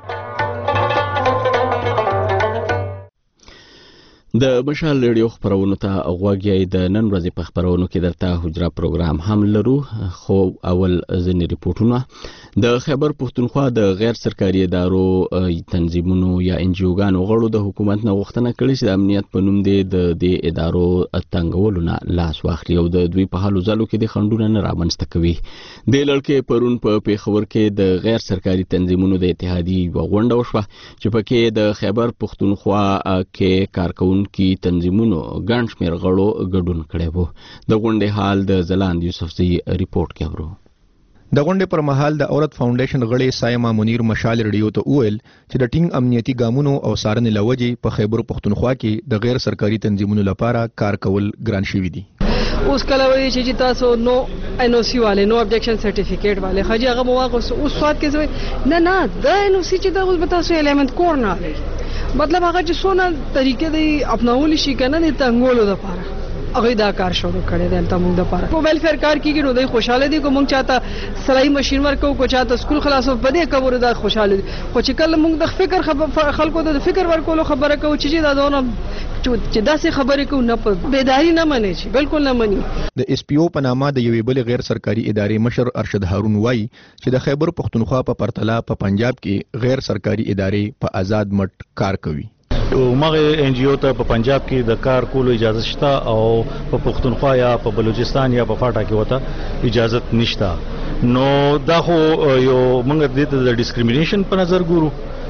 د مشال ریډیو خبرونو ته غوږی د نن ورځې په خبرونو کې درته حجره پروګرام هم لرو. خو اول ځینې ریپورتونه د خیبر پښتونخوا د غیر سرکاري ادارو تنظیمونو یا ان جی اوګانو غړو د حکومت نه غوښتنه کړې چې د امنیت په نوم د دې ادارو تنګولو نه لاس واخلي او د دوی په حالو ځلو کې د خنډونه نه رامنځته کوي. د لړکې پرون په پیښور کې د غیر سرکاري تنظیمونو د اتحادیې یوه غونډه وشوه چې پکې د خیبر پښتونخوا کې کارکون ملکی تنظیمونو ګڼ شمېر غړو ګډون کړی و. د غونډې حال د ځلاند یوسفزي ریپورټ کې اورو. د غونډې پر مهال د اورت فاونډیشن غړي سایما منیر مشال ریډیو ته وویل چې د ټینګ امنیتي ګامونو او څارنې لوجې په خیبر پښتونخوا کې د غیر سرکاري تنظیمونو لپاره کار کول ګران شوي دي. اوس کله وایي چې تاسو نو ان او سی والے نو ابجیکشن سرټیفیکیټ والے خاجي هغه مواقع اوس سواد کې نه نه د ان او سی چې دا اوس به تاسو الیمنت کور نه لري مطلب هغه چې څونه طریقې دی اپناول شي کنه د تنګولو لپاره هغه دا کار شروع کړی دی ته موږ د پاره په ویلفیر کار کېږي نو دوی خوشاله دي کوم چاته سړی ماشين ورکو کو چاته سکول خلاصو بده کبر دا خوشاله دي خو چې کله موږ د فکر خلکو د فکر ورکولو خبره کوو چې دا دونه چې داسې خبرې کوو نه بیداری نه مني چې بالکل نه مني. د اس پی او په نامه د یوې بل غیر سرکاري ادارې مشر ارشد هارون وایي چې د خیبر پښتونخوا په پرتله په پنجاب کې غیر سرکاري ادارې په آزاد مټ کار کوي. مغه ان جی او ته په پنجاب کې د کار کولو اجازه شته او په پښتونخوا یا په بلوچستان یا په فاټا کې وته اجازه نشته. نو دا خو یو موږ د دې د ډیسکریمینیشن په نظر ګورو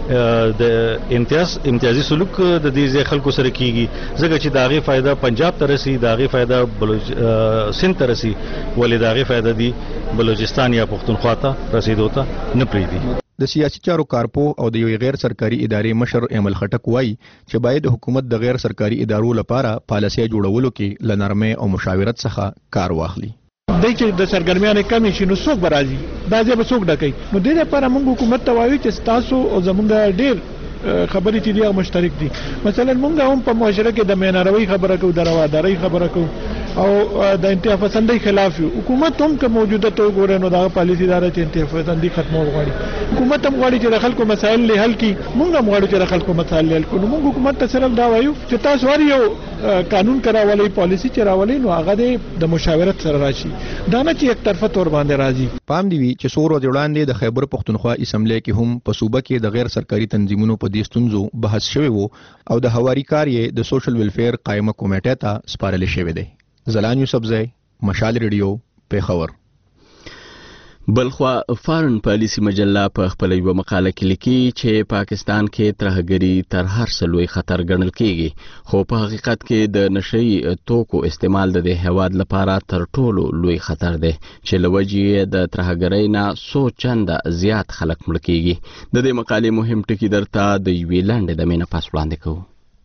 د امتیاز امتیازي سلوک د دې خلکو سره کیږي ځکه چې داغه فائدہ پنجاب ته رسي داغه فائدہ بلوچ سند ته رسي ولې داغه فائدہ دی بلوچستان یا پښتونخوا ته رسیدو ته نه پریدي. د سیاسي چارو کارپو او د یو غیر سرکاري ادارې مشر ایمل خټک وایي چې باید حکومت د غیر سرکاري ادارو لپاره پالیسي جوړولو کې ل نرمۍ او مشاورت څخه کار واخلي. دای چې د سرګرمیانه کمی شي نو څوک برازي دا ځې به څوک ډکې نو د دې لپاره موږ حکومت ته وایو چې تاسو او زمونږ ډېر خبرې چې دی مشترک دي. مثلا موږ هم په معاشره کې د میناروي خبره کوو د رواداري خبره کوو او د انتها پسندۍ خلاف یو. حکومت هم که موجوده تو ګورې نو دا پالیسی دار چې انتها پسندۍ ختمول غواړي. حکومت هم غواړي چې د خلکو مسایل له حل کړي موږ هم غواړو چې د خلکو مسایل حل کړو. موږ حکومت ته صرف دا وایو چې تاسو ور یو قانون کراولې پالیسی چراولې نو هغه د مشاورت سره راشي دا نه چې یک طرفه تور باندې راځي. پام دی وی چې سورو وړاندې د خیبر پښتونخوا اسمبلی کې هم په صوبه کې د غیر سرکاري تنظیمونو په دې ستونزو بحث شوی وو او د هواري کار یې د سوشل ویلفیر قائمه کمیټه ته سپارل شوی دی. زلان یوسفزئی مشال ریډیو پیښور. بلخوا فارن پالیسی مجله په خپل یو مقاله کې لیکي چې پاکستان کې ترهګری تر هر څه لوی خطر ګڼل کیږي خو په حقیقت کې د نشئی توکو استعمال د هیواد لپاره تر ټولو لوی خطر دی چې لوجې د ترهګری نه څو چنده زیات خلک مړ کیږي. د دې مقالې مهم ټکی درته د یوې لنډې د مینه پاس وړاندې کوو.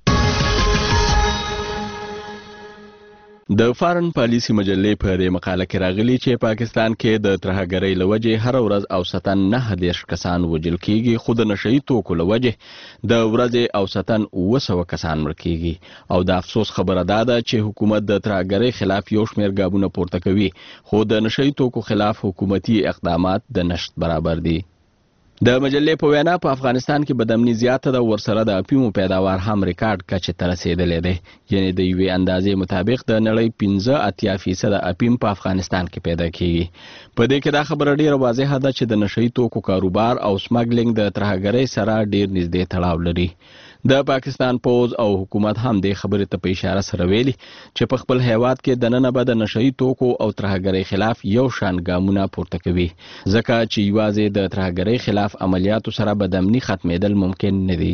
د فارن پالیسی مجلې په دې مقاله کې راغلي چې پاکستان کې د ترهګرۍ لوجې هر ورځ اوسطا نه دیرش کسان وژل کیږي خو د نشئی توکو لوجې د ورځې اوسطا اوه سوه کسان مړ کیږي او د افسوس خبره دا ده چې حکومت د ترهګرۍ خلاف یو شمېر ګامونه پورته کوي خو د نشئی توکو خلاف حکومتي اقدامات د نشت برابر دي. د مجلې په وینا په افغانستان کې بدامني زیاته ده ورسره د اپیمو پیداوار هم ریکارډ کچې ته رسیدلی دی. یعنی د یوې اندازې مطابق د نړۍ پنځه اتیا فیصده اپیم په افغانستان کې پیدا کیږي. په دې کې دا خبره ډیره واضحه ده چې د نشئی توکو کاروبار او سمګلینګ د ترهګرۍ سره ډیر نږدې تړاو لري. د پاکستان پوز او حکومت هم دې خبرې ته په اشاره سره ویلي چې په خپل هیواد کې دننه به د نشئی توکو او ترهګرۍ خلاف یو شان ګامونه پورته کوي ځکه چې یوازې د ترهګرۍ خلاف عملیاتو سره بدامني ختمېدل ممکن نه دي.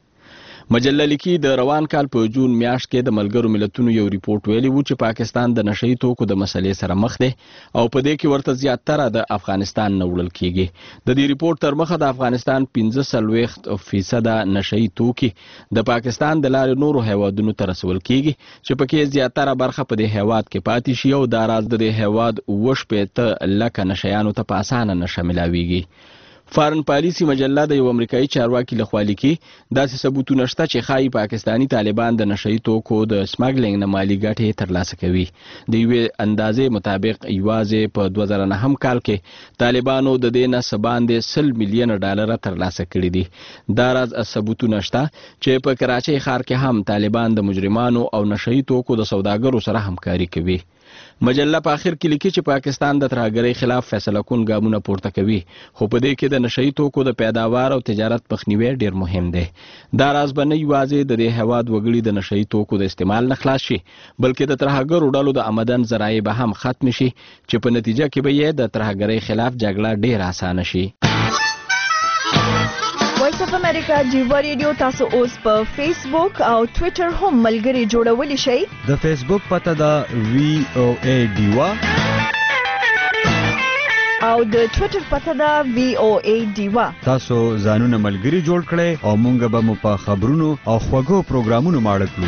مجله لیکي د روان کال په جون میاشت کې د ملګرو ملتونو یو ریپورت ویلی و چې پاکستان د نشئی توکو د مسلې سره مخ دی او په دې کې ورته زیاتره د افغانستان نه وړل کیږي. د دې ریپورت تر مخه د افغانستان پنځه څلوېښت فیصده نشئی توکي د پاکستان د لارې نورو هیوادونو ته رسول کیږي چې پکې زیاتره برخه په دې هیواد کې پاتې شي او دا راز د دې هیواد اوه شپېته لکه نشیانو ته په اسانه نشه ملاویږي. فارن پالیسی مجله د یو امریکایي چارواکي لخوا لیکي داسې ثبوتونه شته چې ښایي پاکستاني طالبان د نشئی توکو د سمګلینګ نه مالي ګټې ترلاسه کوي. د یوې اندازې مطابق یوازې په دوه زره نهم کال کې طالبانو د دې نه څه باندې سل میلیونه ډالره ترلاسه کړي دي. دا راز ثبوتونه شته چې په کراچۍ ښار کې هم طالبان د مجرمانو او نشئی توکو د سوداګرو سره همکاري کوي. مجله په اخر کې لیکي چې پاکستان د ترهګرۍ خلاف فیصله کون ګامونه پورته کوي خو په دې کې د نشئی توکو د پیداوار او تجارت مخنیوی ډیر مهم دی. دا راز به نه یوازې د دې هیواد وګړي د نشئی توکو د استعمال نه خلاص شي بلکې د ترهګرو ډلو د آمدن ذرایع به هم ختم شي چې په نتیجه کې به یې د ترهګرۍ خلاف جګړه ډیر اسانه شي. Voice of America امریکا جیوا ریډیو تاسو اوس په فیسبوک او ټوئیټر هم ملګري جوړولی شئ. د فیسبوک پته ده وی او ای ډیوا او د ټوئیټر پته ده وی او ای ډیوا. تاسو ځانونه ملګري جوړ کړئ او مونږ به مو په خبرونو او خوږو پروګرامونو ماړه کړو.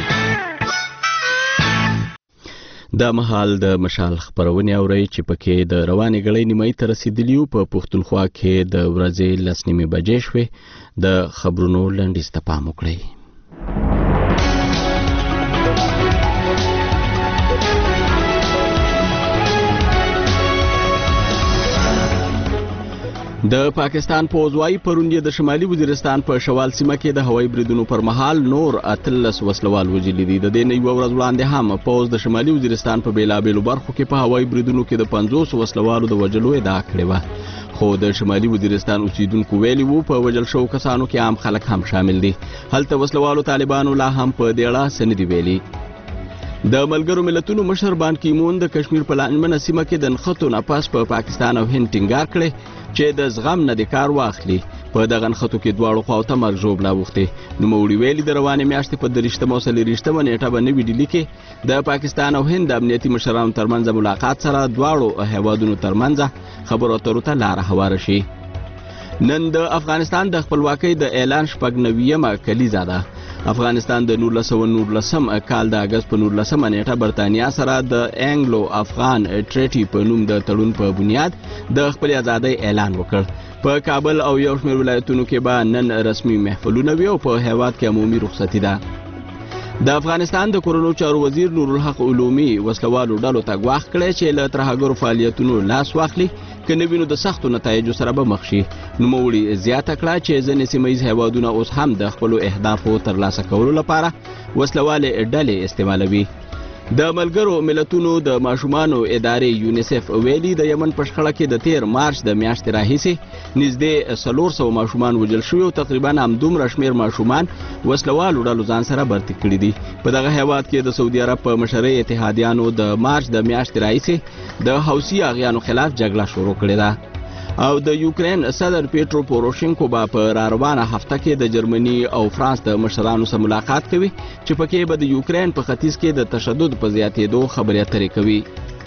دا مهال د مشال خبرونه اوري چې پکې د رواني غړې نیمه تر رسیدلیو په پښتونخوا کې د ورځې لس نیمه بجې شوې. د خبرونو لنډیز ته پام وکړئ. د پاکستان پوځوای پرونی د شمالي وزیرستان په شوال سیمه کې د هوایي بریدونو پر مهال نور اتلس وسلوال وژلي دي. د دې نه یو ورځ وړاندې هم پوځ د شمالي وزیرستان په بیلابېلو برخو کې په هوایي بریدونو کې د پنځوس وسلوالو د وژلو ادعا کړې وه، خو د شمالي وزیرستان اوسیدونکو ویلي وو په وژل شوو کسانو کې عام خلک هم شامل دي. هلته وسلوالو طالبانو لا هم په دې اړه څه نه دي ویلي. د ملګرو ملتونو مشر بان کی مون د کشمیر په لانجمنه سیمه کې د نښتو نه پس په پاکستان او هند ټینګار کړی چې د زغم نه د کار واخلي. په دغه نښتو کې دواړو خواو ته مرګ ژوبله اوښتې. نوموړي ویلي د روانې میاشتې په دېرشتمه او څلېرویشتمه نیټه به نوي ډیلي کې د پاکستان او هند د امنیتي مشرانو ترمنځ ملاقات سره دواړو هیوادونو ترمنځ خبرو اترو ته لاره هواره شي. نن د افغانستان د خپلواکۍ د اعلان شپږ نویمه کلیزه ده. افغانستان د نولس سوه نولسم کال د اګست په نولسمه نیټه برتانیا سره د انګلو افغان ټریټي په نوم د تړون په بنیاد د خپل ازادۍ اعلان وکړ. په کابل او یو شمېر ولایتونو کې به نن رسمي محفلونه وي او په هیواد کې عمومي رخصتي ده. د افغانستان د کورونو چارو وزیر نورالحق علومي وسلوالو ډلو ته ګواښ کړی چې له ترهګرو فعالیتونو لاس واخلي، که نه وي نو د سختو نتایجو سره به مخ شي. نوموړي زیاته کړه چې ځینې سیمه ییز هیوادونه اوس هم د خپلو اهدافو ترلاسه کولو لپاره وسلوالې ډلې استعمالوي. د ملګرو ملتونو د ماشومانو ادارې یونیسف ویلي د یمن په شخړه کې د تیر مارچ د میاشتې راهیسې نږدې څلور سوه ماشومان وژل شوي او تقریبا همدومره شمېر ماشومان وسلوالو ډلو ځان سره برتې کړي دي. په دغه هیواد کې د سعودي عرب په مشرۍ اتحادیانو د مارچ د میاشتې راهیسې د حوثي اغیانو خلاف جګړه شروع کړې ده. او د یوکرین صدر پیټرو پوروشینکو به په راروانه هفته کې د جرمني او فرانس د مشرانو سره ملاقات کوي چې پکې به د یوکرین په ختیځ کې د تشدد په زیاتېدو خبرې اترې کوي.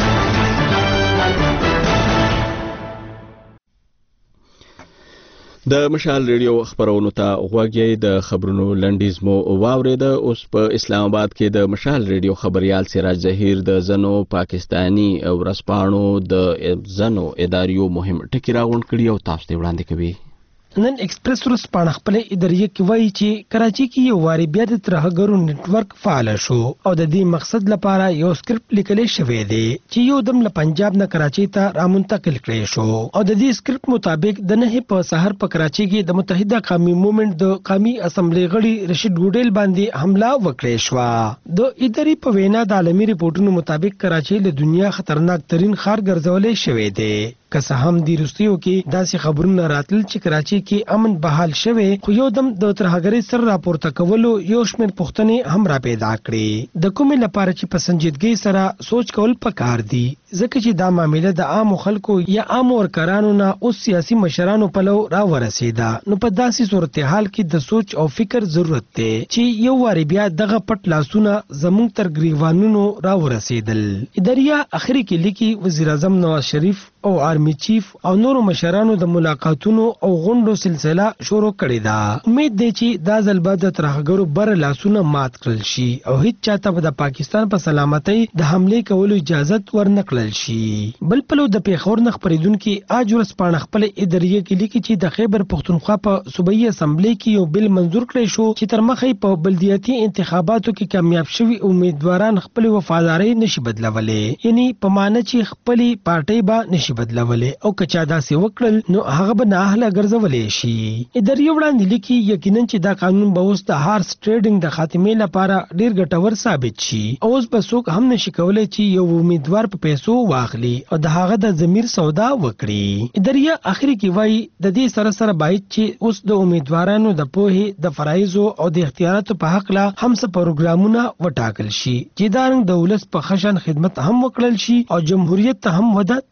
د مشال ریډیو خبرونو ته غوږ یې. د خبرونو لنډیز مو واورېده. اوس په اسلام آباد کې د مشال ریډیو خبريال سراج ظهیر د زنو پاکستانی ورځپاڼو د زنو اداریو مهم ټکی راغونډ کړي او تاسو ته وړاندې کوي. نن ایکسپریس ورځپاڼه خپل اداریه کې وایي چې کراچي کې یو واري بیا د ترهګرو نتورک فعال شو او د دې مقصد لپاره یو سکرپټ لیکل شوی دی چې یو دم له پنجاب نه کراچي ته رامنتقل کړی شو او د دې سکرپټ مطابق د نه په سحر په کراچي کې د متحده قومي موومېنټ د قومي اسمبلی غړي رشید ګوډیل باندې حمله وکړې شو. د اداري په وینا د عالمي ریپورتونو مطابق کراچي له دنیا خطرناک ترين ښار ګرځولې شوی دی. که څه هم د روسیو کې داسې خبرونه راتل چې کراچي کې امن بحال شوی، خو یو دم د ترهګرۍ سر راپورته کولو یو شمېر پوښتنې هم را پیدا کړې. د کومې لپاره چې په سنجیدګۍ سره سوچ کول پکار دي، ځکه چې دا معامله د عامو خلکو یا عامو ورکرانو نه اوس سیاسي مشرانو په لو را ورسېده. نو په داسې صورتحال کې د سوچ او فکر ضرورت دی چې یو واري بیا دغه پټ لاسونه زموږ تر ګریوانونو را ورسېدل. اداریه اخري کې لیکي وزیر اعظم نواز شریف او آرمی چیف او نورو مشرانو د ملاقاتونو او غونډو سلسله شروع کړې ده. امید دی چې دا ځل به د ترهګرو بر لاسونه مات کړل شي او هیڅ چاته به د پاکستان په سلامتۍ د حملې کولو اجازه ورنکړل شي. بل پلو د پیښور نه خبرېدونکي آج ورځپاڼه خپل اداریه کې لیکي چې د خیبر پښتونخوا په صوبایي اسمبلی کې یو بل منظور کړی شو چې تر مخې په بلدیاتي انتخاباتو کې کامیاب شوي امیدواران خپل وفاداري نشي بدلولې، یعنی په معنی چې خپل پارټي به نشي بدلولې او کچا داسې وکړل نو هغه به ناهله ګرځولې شي. اداریه وړاندې لیکي یقینا چې دا قانون به اوس د هارس ټریډینګ د خاتمې لپاره ډیر ګټور ثابت شي. اوس به څوک هم نشي کولای چې یو امیدوار په پیسو واخلي او د هغه د ضمیر سودا وکړي. اداریه اخري کې وایي د دې سره سره باید چې اوس د امیدوارانو د پوهې د فرایضو او د اختیاراتو په حق لا هم څه پروګرامونه وټاکل شي چې دا رنګ د ولس په خشن خدمت هم وکړل شي او جمهوریت ته هم وده ترلاسه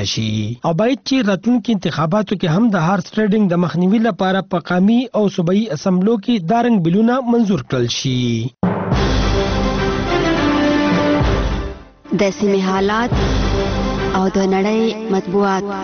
زیاته شي او باید چې راتلونکي انتخاباتو کې هم د هارس ټریډینګ د مخنیوي لپاره په قومي او صوبایي اسمبلو کې دارنګ بلونه منزور کړل شي. د سیمې حالات او د نړۍ مطبوعات.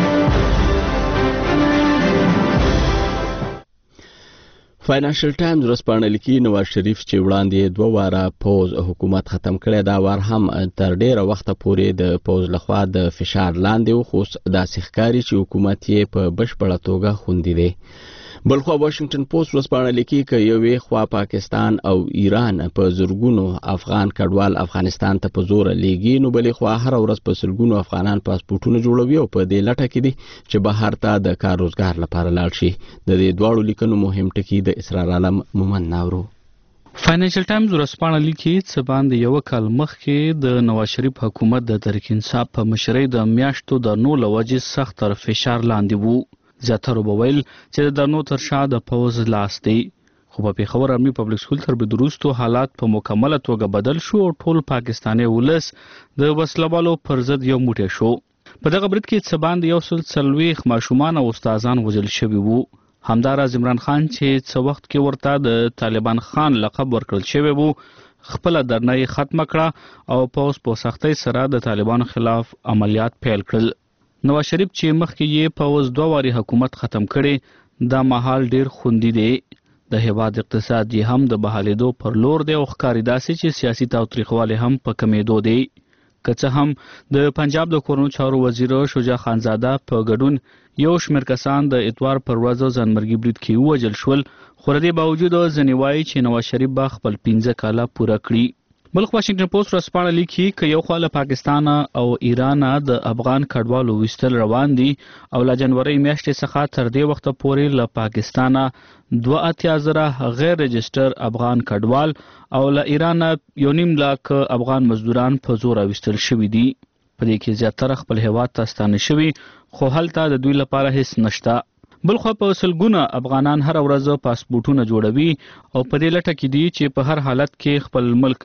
فاینانشل ټایمز ورځپاڼه لیکي نواز شریف چې وړاندې دوه واره پوز حکومت ختم کړی دا وار هم تر ډیره وخته پورې د پوز لخوا د فشار لاندې و خو داسې ښکاري چې حکومت یې په بشپړه توګه خوندي دی. بلخوا واشنگټن پوسټ ورځپاڼه لیکي چې یوې خوا پاکستان او ایران په زرګونو افغان کډوال افغانستان ته په زور لیږي نو بلې خوا هر ورځ په سلګونو افغانان پاسپورټونه جوړوي او په دې لټه کې دي چې بهر ته د کار روزګار لپاره لاړ شي. د دې دواړو لیکنو مهم ټکي د اسرار عالم مومن ناورو. فاینانشل ټایمز ورځپاڼه لیکي چې باندې یو کال مخکې د نواز شریف حکومت د تحریک انصاف په مشرۍ د میاشتو د نو لوجې سخت تر فشار لاندې وو. زیاتره وویل چې د درنو تر شا د پوز لاس دی خو په پیښور امني پبلک سکول تر بدروستو حالات په مکمله توګه بدل شو او ټول پاکستاني ولس د وسلوالو پر ضد یو موټی شو. په دغه برید کې څه باندې یو سل څلوېښت ماشومان او استادان وژل شوي وو. همداراز عمران خان چې څه وخت کې ورته د طالبان خان لقب ورکړل شوی وو خپل درنۍ ختمه کړه او پوز په سختۍ سره د طالبانو خلاف عملیات پیل کړل. نواز شریف چې مخکې یې په اوس دوه واري حکومت ختم کړي دا مهال ډیر خوندي دی. د هیواد اقتصاد یې هم د بحالېدو پر لور دی او ښکاري داسې چې سیاسي تاوتریخوالی هم په کمېدو دی. که څه هم د پنجاب د کورنیو چارو وزیر شجاع خانزاده په ګډون یو شمېر کسان د اتوار پر ورځ ځانمرګي برید کې ووژل شول خو د دې باوجود ځینې وایي چې نواز شریف به خپل پنځه کاله پوره کړي. بلخ واشنگټن پوسټ ورځپاڼه لیکي چې یو خوا له پاکستان او ایران د افغان کډوالو ویستل روان دي او له جنوري میاشتې څخه تر دې وخته پورې له پاکستان دوه اتیا زره غیر رجسټر افغان کډوال او له ایران یو نیم لاک افغان مزدوران په زور ویستل شوي دي. په دې کې زیاتره خپل هیواد ته ستانه شوي خو هلته د دوی لپاره هیڅ نشته. بلخوا په سلګونه افغانان هر ورځ پاسپورټونه جوړوي او په دې لټه کې دي چې په هر حالت کې خپل ملک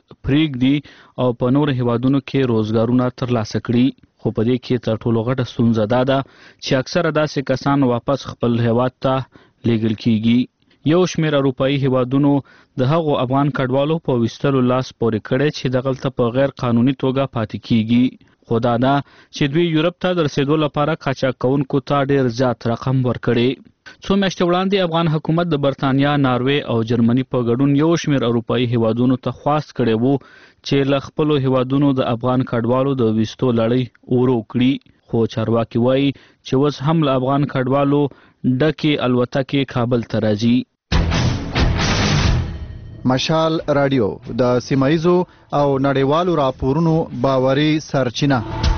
پرېږدي او په نور هیوادونو کې روزګارونه ترلاسه کړي. خو په دې کې تر ټولو غټه ستونزه دا ده چې اکثره داسې کسان واپس خپل هیواد ته لیږل کیږي. یو شمېر اروپایي هیوادونو د هغو افغان کډوالو په ویستلو لاس پورې کړی چې دغلته په غیر قانوني توګه پاتې کیږي. خو دا ده چې دوی یورپ ته د رسیدو لپاره قاچاق کوونکو ته ډیر زیات رقم ورکړي. څو میاشتې وړاندې افغان حکومت د برتانیا، ناروې او جرمني په ګډون یو شمېر اروپایي هیوادونو ته خواست کړی وو چې له خپلو هیوادونو د افغان کډوالو د ویستو لړۍ ورو کړي. خو چارواکي وایي چې اوس هم له افغان کډوالو ډکې الوتکې کابل ته راځي. مشال رادیو د سیمایزو او نړیوالو راپورونو باوري سرچینه.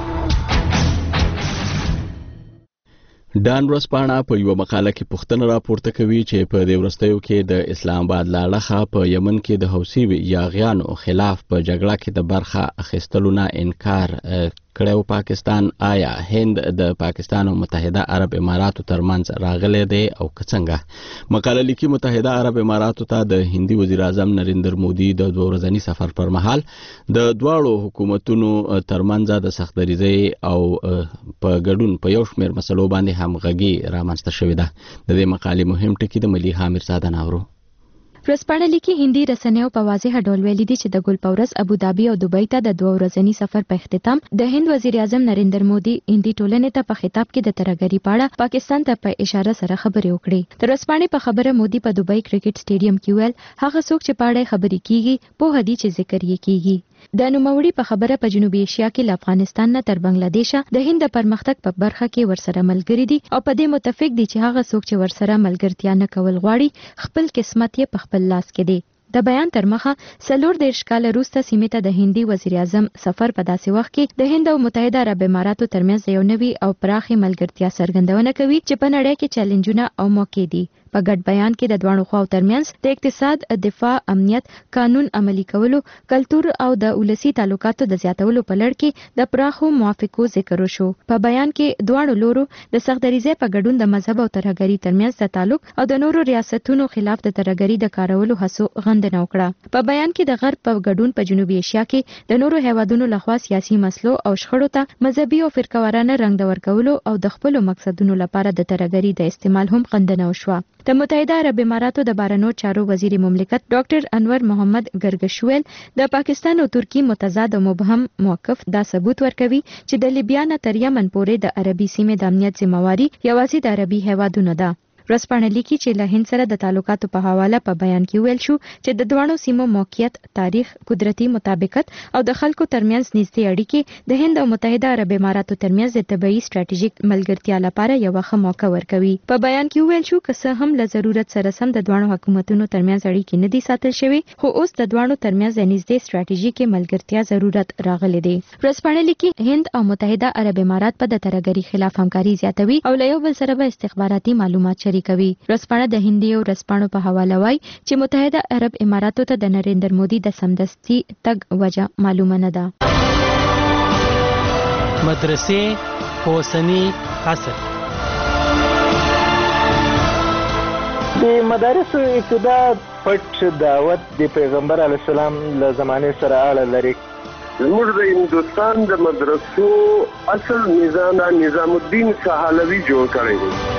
ډان ورځپاڼه په یو مقاله کې پوښتنه راپورته کوي چې په دې وروستیو کې د اسلام آباد له اړخه په یمن کې د حوثي یاغیانو خلاف په جګړه کې د برخه اخیستلو نه انکار کړو. پاکستان آیا هند د پاکستان او متحده عرب اماراتو ترمنځ راغلی دی او که څنګه؟ مقاله لیکي متحده عرب اماراتو ته د هندي وزیر اعظم نریندر مودي د دوه ورځني سفر پر مهال د دواړو حکومتونو ترمنځ د سختدریزۍ او په ګډون په یو شمېر مسلو باندې همغږي رامنځته شوې ده. د دې مقالې مهم ټکي د ملي حامر زاده ناورو. ورځپاڼه لیکي هندي رسنیو په واضح ډول ویلي دي چې د ګل پورس ابوظبي او دوبۍ ته د دوه ورځني سفر په اختتام د هند وزیر اعظم نریندر مودي هندي ټولنې ته په خطاب کې د ترهګرۍ په اړه پاکستان ته په اشاره سره خبرې وکړې. د ورځپاڼې په خبره مودي په دوبۍ کرکټ سټیډیم کې ویل هغه څوک چې په اړه خبرې کیږي په هدي چې ذکر یې کیږي. د نوموړي په خبره په جنوبي ایشیا کې له افغانستان نه تر بنگلادیش د هند د پرمختګ په برخه کې ورسره ملګري دي او په دې متفق دي چې هغه څوک چې ورسره ملګرتیا نه کول غواړي خپل قسمت یې په خپل لاس کې دی. د بیان تر مخه څلور دېرش کاله وروسته سیمې ته د هندي وزیر اعظم سفر په داسې وخت کې د هند او متحده عرب اماراتو ترمنځ یو نوي او پراخې ملګرتیا څرګندونه کوي چې په نړۍ کې چیلنجونه او موقع دي. په ګډ بیان کې د دوه خواو ترمنځ د اقتصاد، دفاع، امنیت، قانون عملی کولو، کلتور او د ولسی تعلقاتو د زیاتولو په لړ کې د پراخو موافقو ذکر وشو. په بیان کې دواړو لورو د سختدریزۍ په ګډون د مذهب او ترهګرۍ ترمنځ د تعلق او د نورو ریاستونو خلاف د ترهګرۍ د کارولو هڅو غندنه وکړه. په بیان کې د غرب په ګډون په جنوبي ایشیا کې د نورو هیوادونو لخوا سیاسي مسلو او شخړو ته مذهبي او فرقوارانه رنګ د ورکولو او د خپل مقصدونو لپاره د ترهګرۍ د استعمال هم غندنه وشوه. د متحده عرب اماراتو د بهرنیو چارو وزیر مملکت ډاکټر انور محمد ګرګشویل د پاکستان او ترکی متضاد او مبهم موقف دا ثبوت ورکوي چې د لیبیا نه تر یمن پورې د عربي سیمې د امنیت ذمہواری یوازې د عربي هیوادونو ده. ورځپاڼه لیکي چې له هند سره د تعلقاتو په حواله په بیان کې ویل شو چې د دوه سیمو موقعیت، تاریخ، قدرتي مطابقت او د خلکو ترمنځ نږدې اړیکې د هند او متحده عرب اماراتو ترمنځ د طبيعي ستراتیژیک ملګرتیا لپاره یو ښه موقع ورکوي. په بیان کې ویل شو که څه هم له ضرورت سره سم د دوه حکومتونو ترمنځ اړیکې نه دي ساتل شوي، خو اوس د دوه ترمنځ د نږدې ستراتیژیک ملګرتیا ضرورت راغلی دی. ورځپاڼه لیکي هند او متحده عرب امارات په د ترهګرۍ خلاف همکاري زیاتوي او له یو بل سره به استخباراتي معلومات شریکوي. ورځپاڼه د هندي او ورځپاڼو په حواله وایي چې متحده عرب اماراتو ته د نریندر مودي د سمدستي تګ وجه معلومه نه ده. مدرسې په اوسني عصر د مدارسو ابتدا پټ دعوت د پیغمبر علیه السلام له زمانې سره اړه لري. زموږ د هندوستان د مدرسو اصل نظام نظام الدین سهالوي جوړ کړی دی.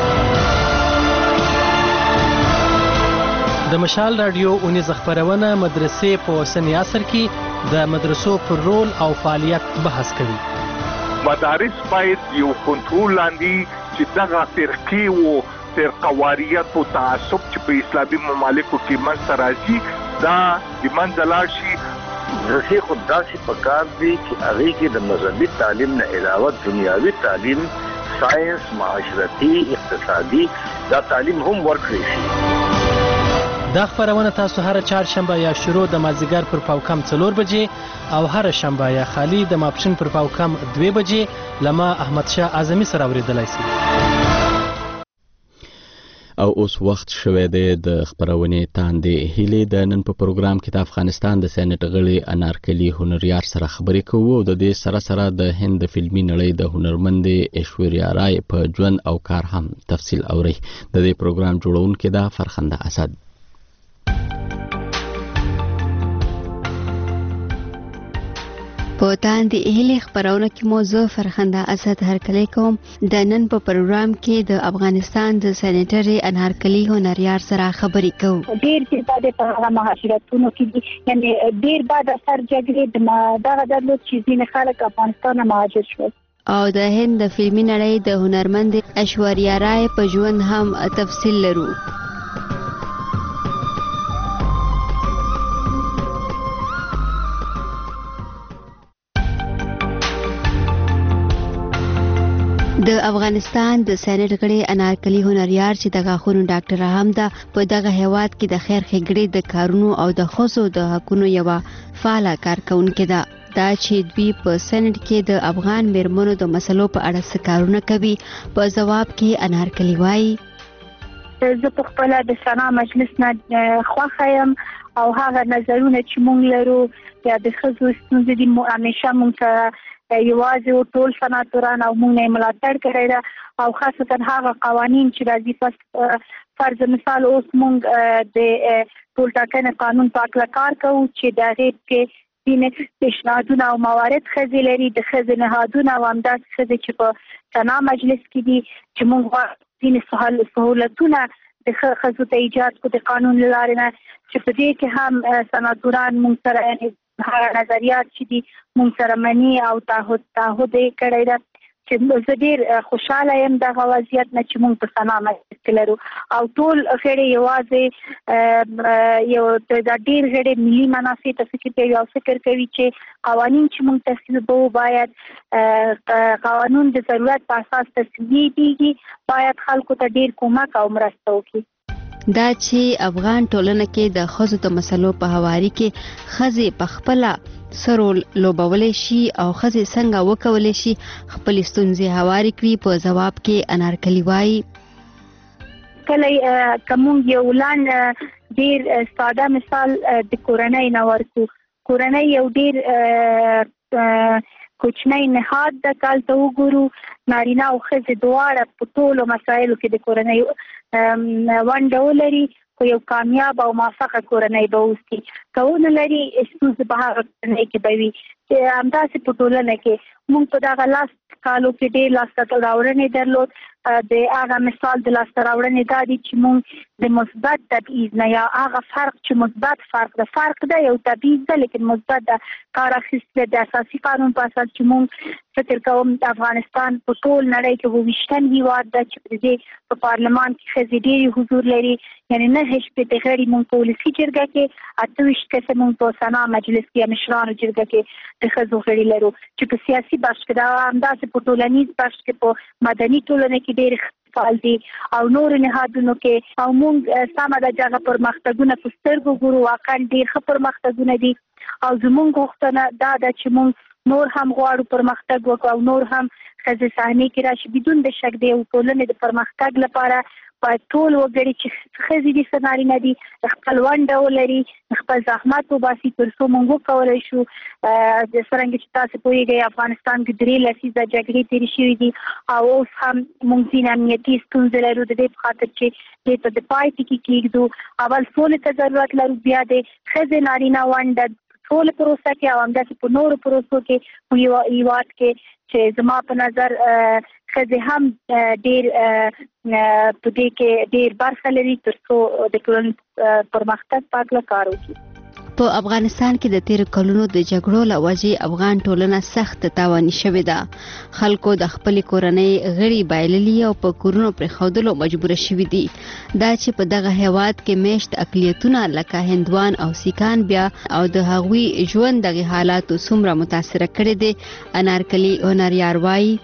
د مشال رادیو اونیز خبرونه مدرسې په اوسني عصر کې د مدرسو پر رول او فعالیت بحث کوي. مدارس باید یو کنټرول لاندې چې دغه فرقې او فرقواریت او تعصب چې په اسلامي ممالکو کې منځته راځي دا د منځه لاړ شي. مدرسې خو داسې پکار دي چې هغې کې د مذهبي تعلیم نه علاوه دنیاوي تعلیم، ساینس، معاشرتي، اقتصادي دا تعلیم هم ورکړی شي. دا خبرونه تاسو هر چهارشنبه یا شروع د مازدیګر پر پاوکم څلور بجې او هر شنبه یا خالی د ماپښین پر پاوکم دوه بجې لما احمد شاه اعظمي سره اوریدلای شي. او اوس وخت شوه د خبرونې تاندې هیلې د نن په پروګرام کې د افغانستان د سېنات غړي انارکلی هنریار سره خبرې کوو او د دې سره سره د هند فلمي نړۍ د هنرمند ایشوریا رای په ژوند او کار هم تفصیل اوري. د دې پروګرام جوړونکو د فرخنده اسد. په تاندې هیلې خبرونه کې موضوع فرخنده اسد هرکلی کوم. د نن په پروګرام کې د افغانستان د سېنیټري انارکلی هنریار سره خبرې کوو. ډېر چې بعد په هغه مهاجرتونو کې یعنی ډېر بعد اثر جګړې دغه درلود چې ځینې خلک افغانستان مهاجر شول. او د هند د فلمي نړۍ د هنرمند ایشوریا رای په ژوند هم تفصیل لرو. د افغانستان د سېنات غړي انارکلی هنریار چې د غاښونو ډاکټر هم ده په دغه هیواد کې د خیر ښېګړې د کارونو او د ښځو د حقونو یوه فعاله کارکونکې ده. دا چې دوی په سېنات کې د افغان میرمنو د مسلو په اړه څه کارونه کوي. په ځواب کې انارکلی وایي زه په خپله د سنا مجلس نه خوښه یم او هغه نظرونه چې موږ لرو یا د ښځو ستونزې دي همیشه موږ ته یوازې ټول سناتوران او موږ نه ملاتړ کړی ده او خاصتا هغه قوانین چې راځي پس فرض مثال اوس موږ د ټول ټاکنې قانون په هکله کار کوو چې د هغې کې ځینې پیشنهادونه او موارد ښځې لري د ښځې نهادونه او همداسې ښځې چې په سنا مجلس کې دي چې موږ غواړو ځینې سهولتونه د ښځو ته ایجاد کړو د قانون له لارې نه چې په دې کې هم سناتوران موږ سره یعنې هغه نظریات چې دي موږ سره مني او تعهد تعهد یې کړی ده چې زه ډېر خوشحاله یم دغه وضعیت نه چې موږ په سنا مجلس کې لرو او ټول غړي یوازې یو د ډېر غړي ملي منافع ته فکر کوي او فکر کوي چې قوانین چې موږ تصویبوو باید قانون د ضرورت په اساس تصویب کېږي باید خلکو ته ډېر کومک او مرسته وکړي. دا چې افغان ټولنه کې د ښځو د مسلو په هواري کې ښځې په خپله څه رول لوبولی شي او ښځې څنګه وکولی شي خپلې ستونزې هوارې کړي. په ځواب کې انارکلی وایي کله کوم یو لان ډیر ساده مثال د کورنۍ نه ورکو. کورنۍ یو ډیر کوچنی نهاد د کال ته وګورو، نارینه او ښځې دواړه په ټولو مسایلو کې د کورنۍ ونډه ولري، خو یو کامیاب او موفقه کورنۍ به اوسي. که ونه لري ستونزې به هغه کورنۍ کې به وي. همداسې په ټولنه کې موږ په دغه لاس کالو کې ډېر لاسته راوړنې درلود. د هغه مثال د لاسته راوړنې دا دي چې موږ د مثبت تبعیض نه یا هغه فرق چې مثبت فرق د فرق ده یو تبعیض ده لیکن مثبت ده کار اخیستل د اساسي قانون په اساس چې موږ فکر کوم د افغانستان په ټول نړۍ کې اووه ویشتم هېواد ده چې په دې په پارلمان کې ښځې ډېرې حضور لري. یعنې نهه شپېته غړي موږ په ولسي جرګه کې، اته ویشت کسه موږ په سنا مجلس کې یا مشرانو جرګه کې د ښځو غړي لرو چې په سیاسي بخش کې دا همداسې په ټولنیز بخش کې په مدني ټولنه کې ډېر فعال دي او نور نهادونو کې. او موږ سمه ده چې هغه پرمختګونه په سترګو ګورو، واقعا ډېر ښه پرمختګونه دي. او زموږ غوښتنه دا ده چې موږ نور هم غواړو پرمختګ وکړو او نور هم ښځې صحنې کې راشي. بدون د شک د یو ټولنې د پرمختګ لپاره باید ټول وګړي چې ښځې دي څه نارینه دي خپل ونډه ولري، خپل زحمت وباسي تر څو موږ وکولی شو. څرنګه چې تاسو پوهېږئ افغانستان کې درې لسیزه جګړې تېرې شوي دي او اوس هم موږ ځینې امنیتي ستونزې لرو. د دې په خاطر چې دې ته د پای ټکي کېږدو. اول سولې ته ضرورت لرو، بیا د ښځې نارینه ونډه ټول پروسه کې او همداسې په نورو پروسو کې په یو هېواد کې چې زما په نظر ښځې هم ډېر په دې کې ډېر برخه لري تر څو د ټولنې پرمختګ په هکله کار وکړي. په افغانستان کې د تیر کلونو د جګړو له وجې افغان ټولنه سخت تاواني شوې ده. خلکو د خپلې کورنۍ غړي بایللي او په کورونو پرېښودلو مجبوره شوي دي. دا چې په دغه هیواد کې میشت اقلیتونه لکه هندوان او سیکان بیا او د هغوی ژوند دغه حالاتو څومره متاثره کړي دي، انارکلي هنریار وایي.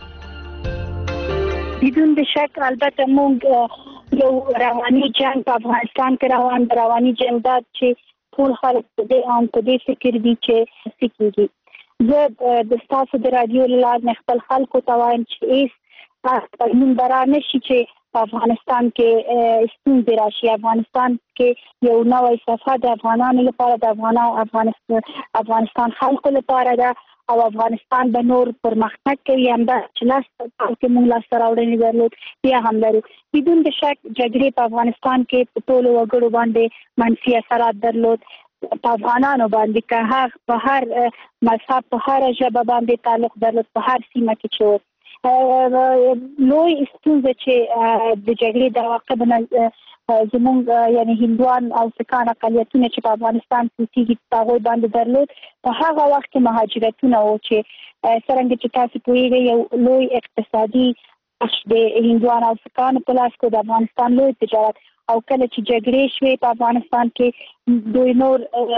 بدون د شک البته موږ یو رواني جنګ په افغانستان کې روان دی. رواني جنګ دا چې ټول خلک په دې ان په دې فکر دي چې څه کېږي. زه د ستاسو د رادیو له لارې خپل خلکو ته وایم چې هېڅ بدلون به را نه شي چې په افغانستان کې ستونزې راشي. افغانستان کې یو نوی صفحه د افغانانو لپاره د افغانستان خلکو لپاره ده او افغانستان به نور پرمختګ کوي. همدا چې لاس کې موږ لاسته راوړنې درلود بیا هم لرو. بدون د شک جګړې په افغانستان کې په ټولو وګړو باندې منفي اثرات درلود. په افغانانو باندې که هغه په هر مذهب په هر ژبه باندې تعلق درلود، په هر سیمه کې چې لوی ستونزه چې د جګړې د عواقبو زموږ یعنی هندوان او سیکان اقلیتونه چې په افغانستان کې اوسېږي په هغوی باندې درلود. په هغه وخت کې مهاجرتونه وو چې څرنګه چې تاسو پوهېږئ یو لوی اقتصادي بخش د هندوان او سیکانو په لاس کې د افغانستان لوی تجارت. او کله چې جګړې شوې په افغانستان کې دوی نور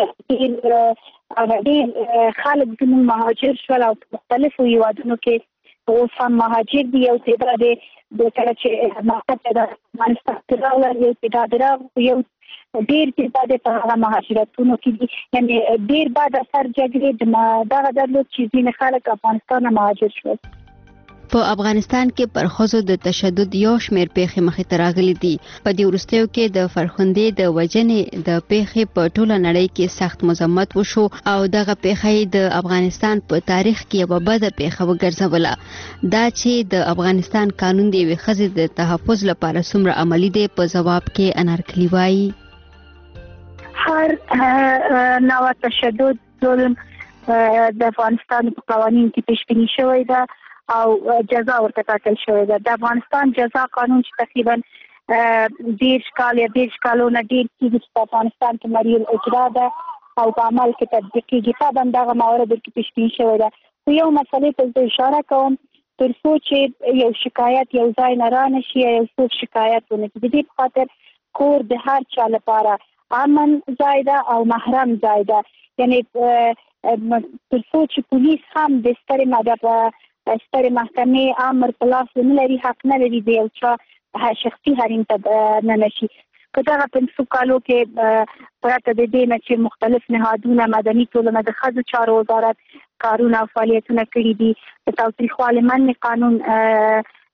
ډېر خلک زموږ مهاجر شول او په مختلفو هېوادونو کې اوس هم مهاجر دي. یو تعداد د کله چې د افغانستان کې راغلل یو تعداد راغلل یو ډېر تعداد په هغه مهاجرتونو کې دي. یعنې ډېر بعد اثر جګړې دغه درلود چې ځینې خلک افغانستان نه مهاجر شول. په افغانستان کې پر ښځو د تشدد یو شمېر پیښې مخې ته راغلي دي. په دې وروستیو کې د فرخندې د وژنې د پیښې په ټوله نړۍ کې سخت مذمت وشو او دغه پیښه د افغانستان په تاریخ کې یوه بده پیښه وګرځوله. دا چې د افغانستان قانون د یوې ښځې د تحفظ لپاره څومره عملي دی په ځواب کې انارکلي وایي. هر نوع تشدد ظلم د افغانستان په قوانین کې پیشبیني شوی ده او جزا ورته ټاکل شوې ده. د افغانستان جزا قانون چې تقریبا دېرش کال یا دېرش کالونه ډېر کېږي چې په افغانستان کې مریل اجرا ده او په عمل کې تطبیق کېږي. طبعا دغه موارد کې پیشبیني شوی ده. خو یو مسلې ته زه اشاره کوم، تر څو چې یو شکایت یو ځای نه را نه شي یا یو څوک شکایت ونه کړي. د دې په خاطر کور د هر چا لپاره امن ځای ده او محرم ځای ده. یعنې تر څو چې پولیس هم د سترې مدب سترې محکمې امر په لاس ونه لري، حق نه لري د یو چا شخصي حریم ته ننه شي. په دغه پنځو کالو کې پرته د دې نه چې مختلف نهادونه مدني ټولنه د ښځو چارو وزارت کارونه او فعالیتونه کړي دي. د تاوتریخوالي منع قانون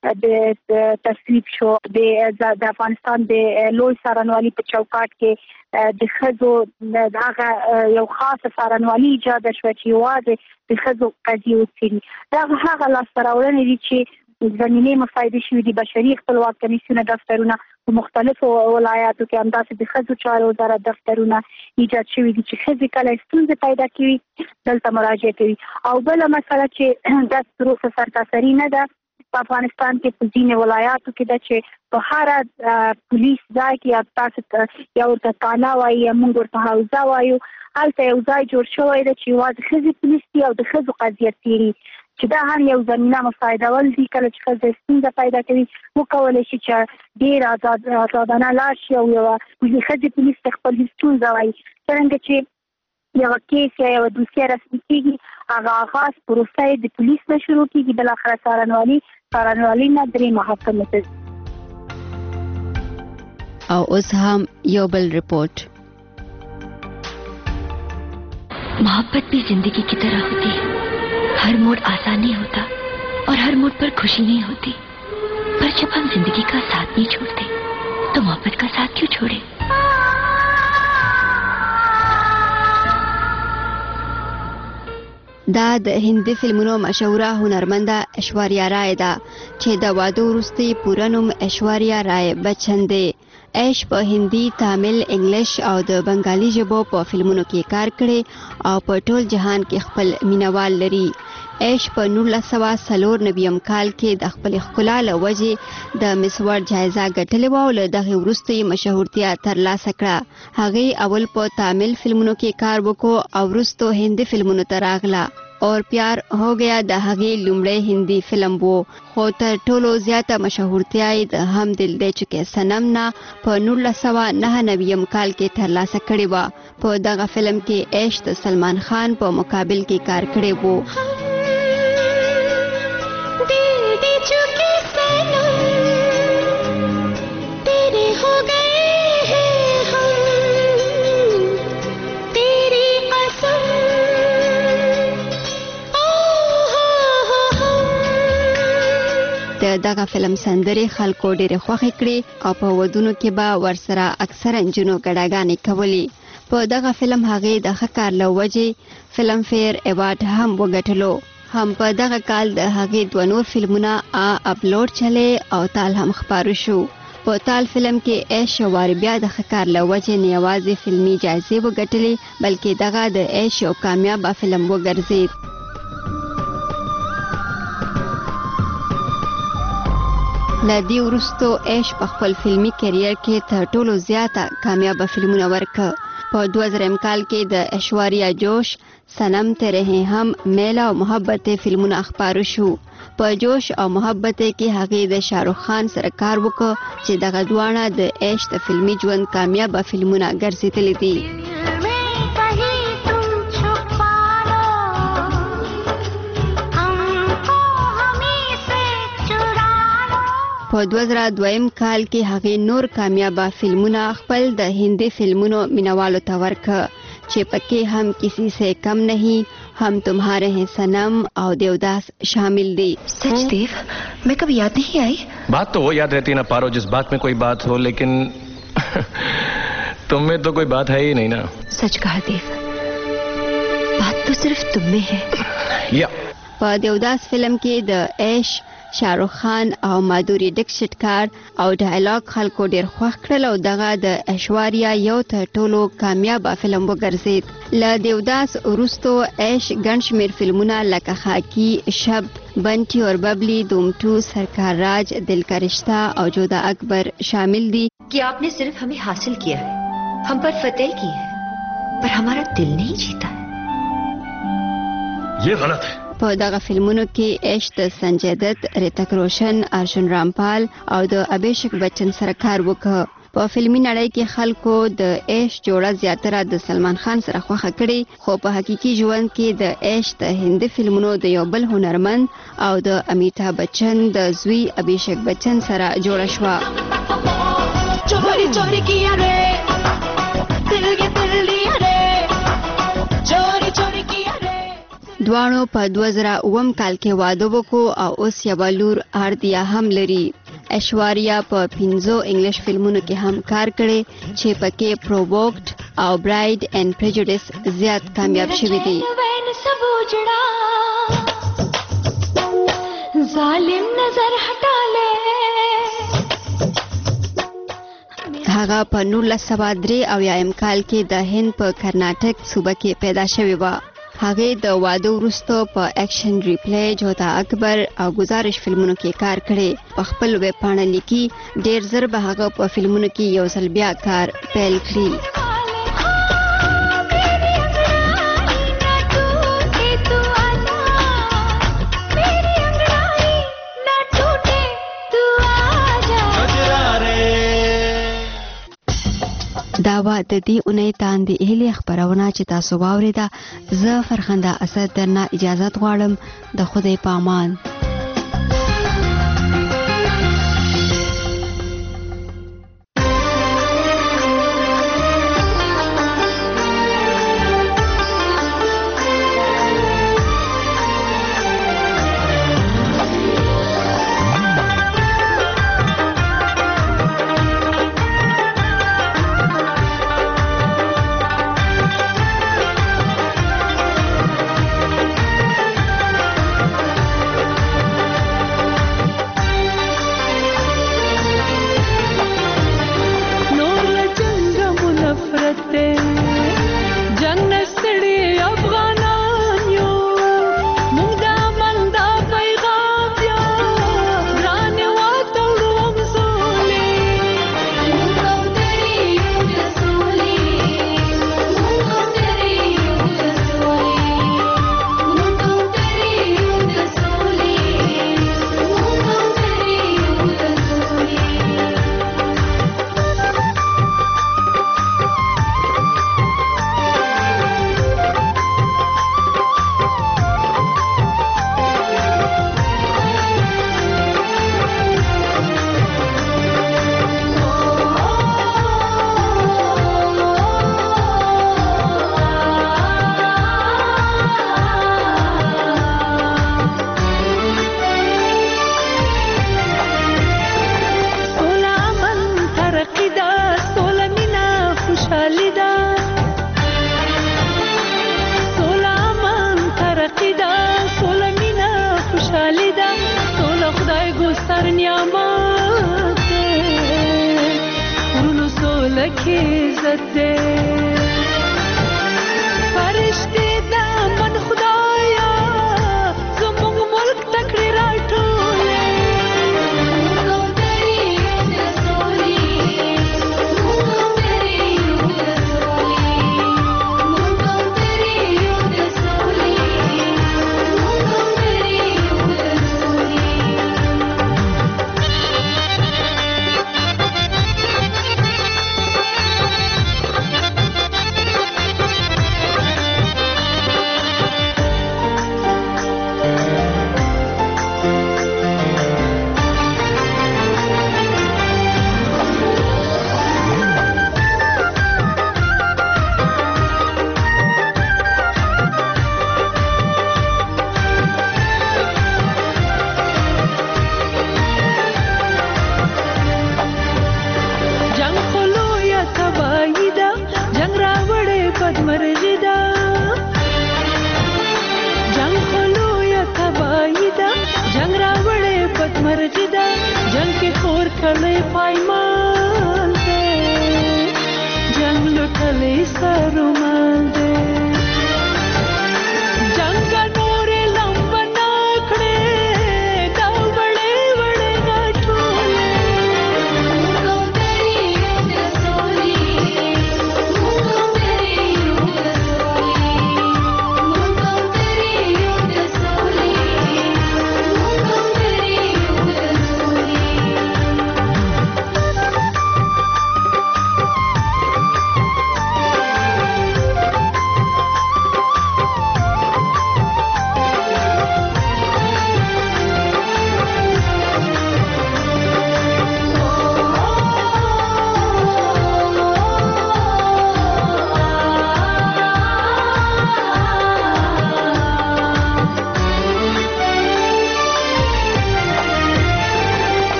د تصویب شو د افغانستان د لوی څارنوالي په چوکاټ کې د خزو دغه یو خاصه څارنوالي ایجاد شو چې یوازې د خزو قضیې وڅېړي دا هغه لاسته راوړنې دي چې زمینې مفایدې شوې دي. بشري خپلواک کمیسیونه دفترونه په مختلفو ولایاتو کې همداسې د ښځو چارو وزارت دفترونه ایجاد شوي دي چې ښځې کله ستونزې پیدا کوي دلته مراجعه کوي. او بله مسله چې دا تر اوسه سرتاسري نه ده په افغانستان کې په ځینې ولایاتو کې ده چې په هر پولیس ځای کې تاسو یا ورته تانا وایي یا موږ ورته حوزه وایو هلته یو ځای جوړ شوی ده چې یوازې ښځې پولیس دي او د ښځو قضیه څېړي چې دا هم یو زمینه مساعدول دي. کله چې ښځه ستونزه پیدا کوي وکولی شي چې ډېر آزاد آزادانه لاړ شي او یوه ښځې پولیس ته خپل ستونزه وایي. څرنګه چې یوه کیس یا یوه دوسیه رسمي کېږي هغه آغاز پروسه یې د پولیس نه شروع کېږي بالاخره څارنوالي څارنوالي نه درې محاکمې ته. او اوس هم یو بل رپورټ. मोहब्बत भी जिंदगी की तरह होती है. हर मोड़ आसान नहीं होता और हर मोड़ पर खुशी नहीं होती, पर जब हम जिंदगी का साथ नहीं छोड़ते तो मोहब्बत का साथ क्यों छोड़े. دا د هندي فلمونو مشهوره هنرمنده ایشوریا رای ده چې د واده وروسته پوره نوم ایشوریا رای بچن دی. ایش په هندي، تامل، انګلیش او د بنگالي ژبو په فلمونو کې کار کړي او په ټول جهان کې خپل مینوال لري. ایش په نولس سوه څلور نویم کال کې د خپل ښکلا له وجې د مس ورلډ جایزه ګټلې وه او له دغې وروسته یې مشهورتیا ترلاسه کړه. هغې اول په تامل فلمونو کې کار وکړو او وروسته هندي فلمونو ته راغله. اور پیار هو گیا د هغې لومړی هندي فلم وو، خو تر ټولو زیاته مشهورتیا یې د هم دل دی چکې صنم نه په نولس سوه نهه نویم کال کې ترلاسه کړې وه. په دغه فلم کې ایش د سلمان خان په مقابل کې کار کړی وو. دغه فلم سندرې خلکو ډېرې خوښې کړې او په ودونو کې به ورسره اکثره نجونو ګډاګانې کولې. په دغه فلم هغې د ښه کار له وجې فلم فیر ایوارډ هم وګټلو. هم په دغه کال د هغې دوه نور فلمونه اپلوډ چلې او تال هم خپاره شو. په تال فلم کې ایش یو وارې بیا د ښه کار له وجې نه یوازې فلمي جایزې وګټلې بلکې دغه د ایش یو کامیابه فلم وګرځېد. له دې وروستو ایش په خپل فلمي کریر کې تر ټولو زیاته کامیابه فلمونه ورکړه. په دوه زرم کال کې د ایشوریا جوش، صنم تیرے ہیں ہم، میلا او محبت فلمونه خپاره شو. په جوش او محبت کې هغې د شاهرخ خان سره کار وکړ چې دغه دواړه د ایش د فلمي ژوند کامیابه فلمونه ګرځېدلي دي. په دوه زره دویم کال کې هغې نور کامیابه فلمونه خپل د هندي فلمونو مینوالو ته ورکړه چې پکې هم کسی سے کم نہیں، ہم تمہارے ہیں صنم اور دیوداس شامل دی. सच देव, मैं कभी याद नहीं आई. बात तो वो याद रहती है ना पारो, जिस बात में कोई बात हो, लेकिन तुम में तो कोई बात है ही नहीं ना. सच कहा देव, बात तो सिर्फ तुम में है. या په دیوداس فلم کې د ایش، شاهرخ خان او مادوري ډکشت کار او ډایلاګ خلکو ډیر خوښ کړل او دغه د ایشوریا یو تر ټولو کامیابه فلم وګرځید. له دیوداس وروستو ایش ګڼ شمېر فلمونه لکه خاکی، شب، بنټي اور ببلی، دوم ټو، سرکار راج، دل کا رشتہ او جودا اکبر شامل دي. कि आपने सिर्फ हमें हासिल किया है, हम पर फतेह की है, पर हमारा दिल नहीं जीता है. ये गलत है. په دغه فلمونو کې ایش د سنجय دت، ریتک روشن، ارجن رامپال او د ابھیشک بچن سره کار وکړ. په فلمي نړۍ کې خلکو د ایش جوړه زیاتره د سلمان خان سره خوښه کړې، خو په حقیقي ژوند کې د ایش د هندي فلمونو د یو بل هنرمند او د امیتابھ بچن د زوی ابھیشک بچن سره جوړه شوه. چوری چوری کیا رے دل کے دل لیا رے چوری چوری کیا رے. دواړو په دوه زره اووم کال کې واده وکړو او اوس یوه لور آردیا هم لري. ایشواریا په پنځو انګلیش فلمونو کې هم کار کړی چې پکې پرووکډ او برایډ اینڈ پریجوډیس زیات کامیاب شوي دي. ظالم نظر هټا لے هغه په نولس سوه درې اویایم کال کې د هند په کرناټک صوبه کې پیدا شوې وه. هغې د واده وروسته په اکشن ریپلی جوتا اکبر او گزارش فلمونو کې کار کړی. په خپل ویب پاڼه لیکي ډېر زر به هغه په فلمونو کې یو ځل بیا کار پیل کړي. دا وا د دې اونۍ تاندې اهلي خبرونه چې تاسو واورېده. زه فرخنده اسد درنه اجازت غواړم. د خدای په امان.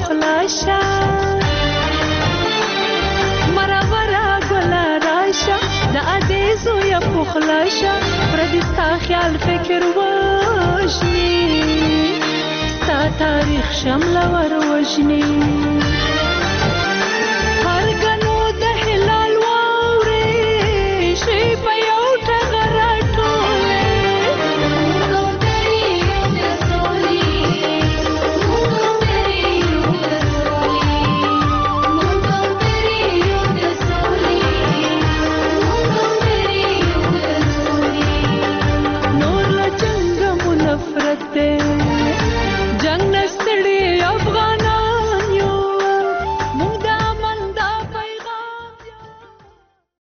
پخلاشا مرا ورا ګلا راشا د ادې زویا پخلاشا پردي ستا خیال فکر وژني ستا تاریخ شمله ور وژني